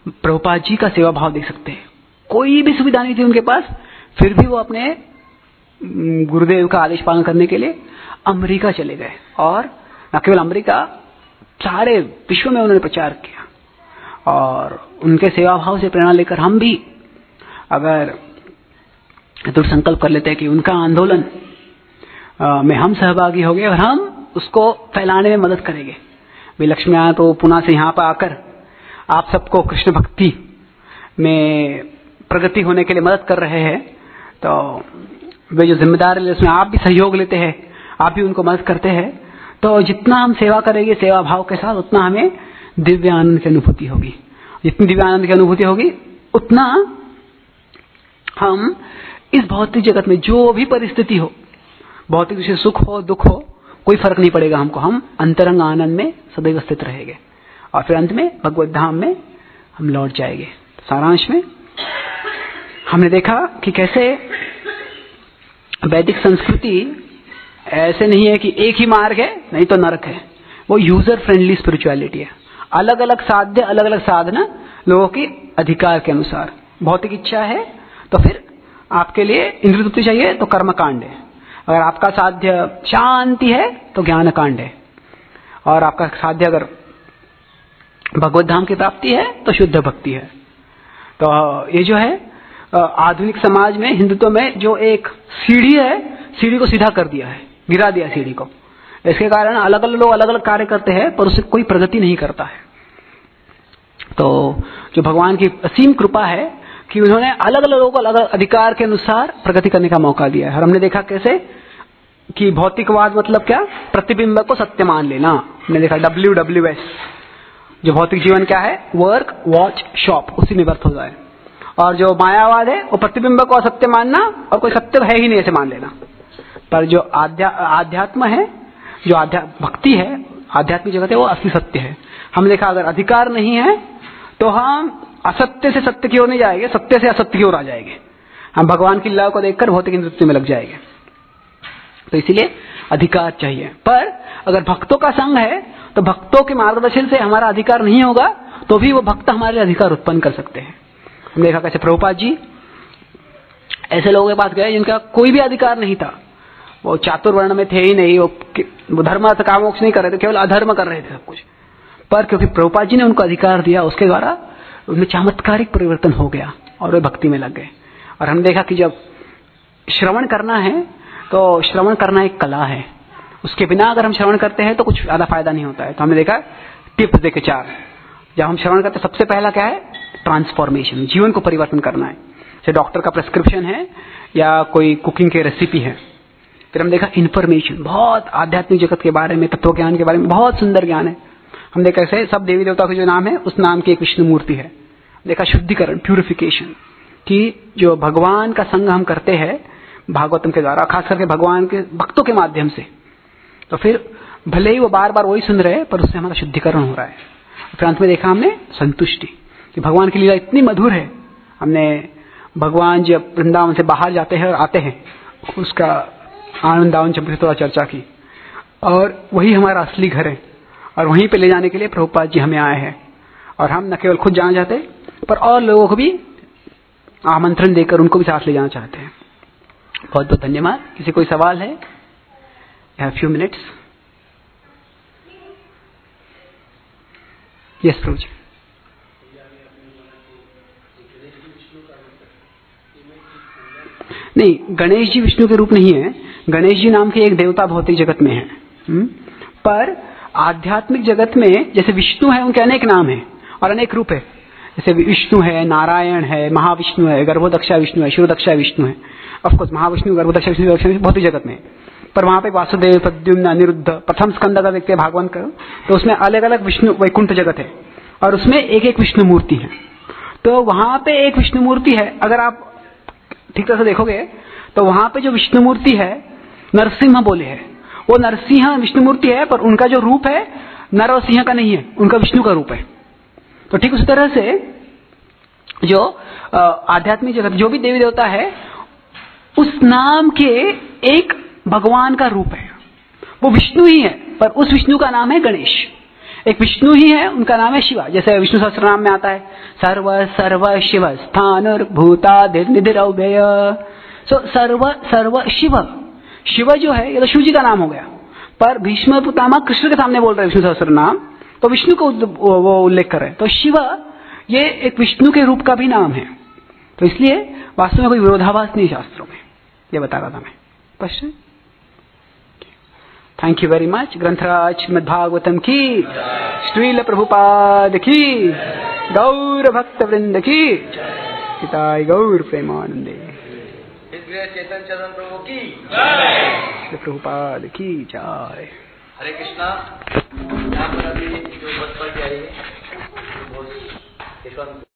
प्रभुपाद जी का सेवा भाव देख सकते हैं। कोई भी सुविधा नहीं थी उनके पास, फिर भी वो अपने गुरुदेव का आदेश पालन करने के लिए अमेरिका चले गए, और न केवल अमेरिका, सारे विश्व में उन्होंने प्रचार किया। और उनके सेवा भाव से प्रेरणा लेकर हम भी अगर दृढ़ संकल्प कर लेते हैं कि उनका आंदोलन में हम सहभागी हो गए और हम उसको फैलाने में मदद करेंगे। वे लक्ष्मीनारायण तो पुणे से यहाँ पर आकर आप सबको कृष्ण भक्ति में प्रगति होने के लिए मदद कर रहे हैं, तो वे जो जिम्मेदार है उसमें आप भी सहयोग लेते हैं, आप भी उनको मदद करते हैं। तो जितना हम सेवा करेंगे सेवा भाव के साथ, उतना हमें दिव्य आनंद की अनुभूति होगी। जितनी दिव्य आनंद की अनुभूति होगी उतना हम इस भौतिक जगत में जो भी परिस्थिति हो, भौतिक विषय सुख हो दुख हो, कोई फर्क नहीं पड़ेगा हमको, हम अंतरंग आनंद में सदैव स्थित रहेंगे और फिर अंत में भगवत धाम में हम लौट जाएंगे। सारांश में हमने देखा कि कैसे वैदिक संस्कृति ऐसे नहीं है कि एक ही मार्ग है नहीं तो नरक है, वो यूजर फ्रेंडली स्पिरिचुअलिटी है। अलग अलग साध्य, अलग अलग साधना लोगों की अधिकार के अनुसार। भौतिक इच्छा है तो फिर आपके लिए इंद्रिय तृप्ति चाहिए तो कर्म कांड है, अगर आपका साध्य शांति है तो ज्ञान कांड है, और आपका साध्य अगर भगवत धाम की प्राप्ति है तो शुद्ध भक्ति है। तो ये जो है आधुनिक समाज में, हिंदुत्व में जो एक सीढ़ी है, सीढ़ी को सीधा कर दिया है, गिरा दिया सीढ़ी को। इसके कारण अलग अलग लोग अलग अलग कार्य करते हैं पर उससे कोई प्रगति नहीं करता है। तो जो भगवान की असीम कृपा है कि उन्होंने अलग अलग लोगों को अलग अलग अधिकार के अनुसार प्रगति करने का मौका दिया है। और हमने देखा कैसे कि भौतिकवाद मतलब क्या, प्रतिबिंब को सत्य मान लेना। हमने देखा WWS, जो भौतिक जीवन क्या है, वर्क वॉच शॉप, उसी में व्यर्थ हो जाए। और जो मायावाद है वो प्रतिबिंब को असत्य मानना और कोई सत्य है ही नहीं ऐसे मान लेना। पर जो आध्यात्म है, जो भक्ति है, आध्यात्मिक जगत है, वो असली सत्य है। हमने देखा अगर अधिकार नहीं है तो हम असत्य से सत्य की ओर नहीं जाएंगे, सत्य से असत्य की ओर आ जाएंगे। हम भगवान की लीला को देखकर भौतिक नृत्य में लग जाएंगे। तो इसीलिए अधिकार चाहिए। पर अगर भक्तों का संग है तो भक्तों के मार्गदर्शन से हमारा अधिकार नहीं होगा तो भी वो भक्त हमारे लिए अधिकार उत्पन्न कर सकते हैं। हमने देखा कैसे प्रभुपाद जी ऐसे लोगों के पास गए जिनका कोई भी अधिकार नहीं था, वो चातुर्वर्ण में थे ही नहीं, वो धर्म अर्थ काम मोक्ष नहीं कर रहे थे, केवल अधर्म कर रहे थे सब कुछ। पर क्योंकि प्रभुपाद जी ने उनको अधिकार दिया, उसके द्वारा उनमें चमत्कारिक परिवर्तन हो गया और वे भक्ति में लग गए। और हमने देखा कि जब श्रवण करना है तो श्रवण करना एक कला है, उसके बिना अगर हम श्रवण करते हैं तो कुछ ज्यादा फायदा नहीं होता है। तो हमने देखा टिप्स देखे 4। जब हम श्रवण करते सबसे पहला क्या है, ट्रांसफॉर्मेशन, जीवन को परिवर्तन करना है। जैसे डॉक्टर का प्रेस्क्रिप्शन है या कोई कुकिंग की रेसिपी है। फिर हम देखा इन्फॉर्मेशन, बहुत आध्यात्मिक जगत के बारे में, तत्व ज्ञान के बारे में बहुत सुंदर ज्ञान है। हम देखा कैसे सब देवी देवताओं के जो नाम है उस नाम की एक विष्णु मूर्ति है। देखा शुद्धिकरण, प्यूरिफिकेशन, कि जो भगवान का संग हम करते हैं भागवतम के द्वारा, खास करके भगवान के भक्तों के माध्यम से, तो फिर भले ही वो बार बार वही सुन रहे हैं पर उससे हमारा शुद्धिकरण हो रहा है। फिर अंत में देखा हमने संतुष्टि, कि भगवान की लीला इतनी मधुर है। हमने भगवान जब वृंदावन से बाहर जाते हैं और आते हैं उसका आनंदावन चंपी से थोड़ा चर्चा की, और वही हमारा असली घर है और वहीं पे ले जाने के लिए प्रभुपाद जी हमें आए हैं। और हम न केवल खुद जाना चाहते पर और लोगों को भी आमंत्रण देकर उनको भी साथ ले जाना चाहते हैं। बहुत बहुत धन्यवाद। किसी कोई सवाल है? Few minutes. Yes Prabhu ji. नहीं, गणेश जी विष्णु के रूप नहीं है। गणेश जी नाम के एक देवता भौतिक जगत में है, पर आध्यात्मिक जगत में जैसे विष्णु है उनके अनेक नाम है और अनेक रूप है। जैसे विष्णु है, नारायण है, महाविष्णु है, गर्भोदक्षा विष्णु है, शिरोदक्षा विष्णु है। ऑफकोर्स महाविष्णु, गर्भोदक्षा विष्णु भौतिक जगत में, पर वहां पे वासुदेव, प्रद्युम्न, अनिरुद्ध, प्रथम स्कंद का देखते हैं भागवत का, तो उसमें अलग अलग विष्णु वैकुंठ जगत है और उसमें एक एक विष्णु मूर्ति है। तो वहां पे एक विष्णु मूर्ति है, अगर आप ठीक तरह से देखोगे तो वहां पे जो विष्णु मूर्ति है नरसिंह बोले है, वो नरसिंह विष्णु मूर्ति है, पर उनका जो रूप है नर और सिंह का नहीं है, उनका विष्णु का रूप है। तो ठीक उसी तरह से जो आध्यात्मिक जगत जो भी देवी देवता है उस नाम के एक भगवान का रूप है, वो विष्णु ही है, पर उस विष्णु का नाम है गणेश। एक विष्णु ही है, उनका नाम है शिवा। जैसे विष्णु सहस्त्रनाम में आता है सर्व सर्व शिव स्थानुर्भूतादिर्निधिरव्यय सो सर्व शिव जो है ये तो शिव जी का नाम हो गया, पर भीष्म पितामह कृष्ण के सामने बोल रहे हैं विष्णु सहस्त्र नाम, तो विष्णु को वो उल्लेख कर रहे हैं। तो शिव ये एक विष्णु के रूप का भी नाम है, तो इसलिए वास्तव में कोई विरोधाभास नहीं शास्त्रों में, ये बता रहा था मैं। Question? Thank you very much. ग्रंथराज श्रीमद्भागवतम की, श्रील प्रभुपाद की, गौर भक्त वृंद की, हिताय गौर प्रेमानंदे। चेतन चरण प्रभु की श्री प्रभुपाद की जय। हरे कृष्णा। यहाँ पर अभी जो बस पर आई है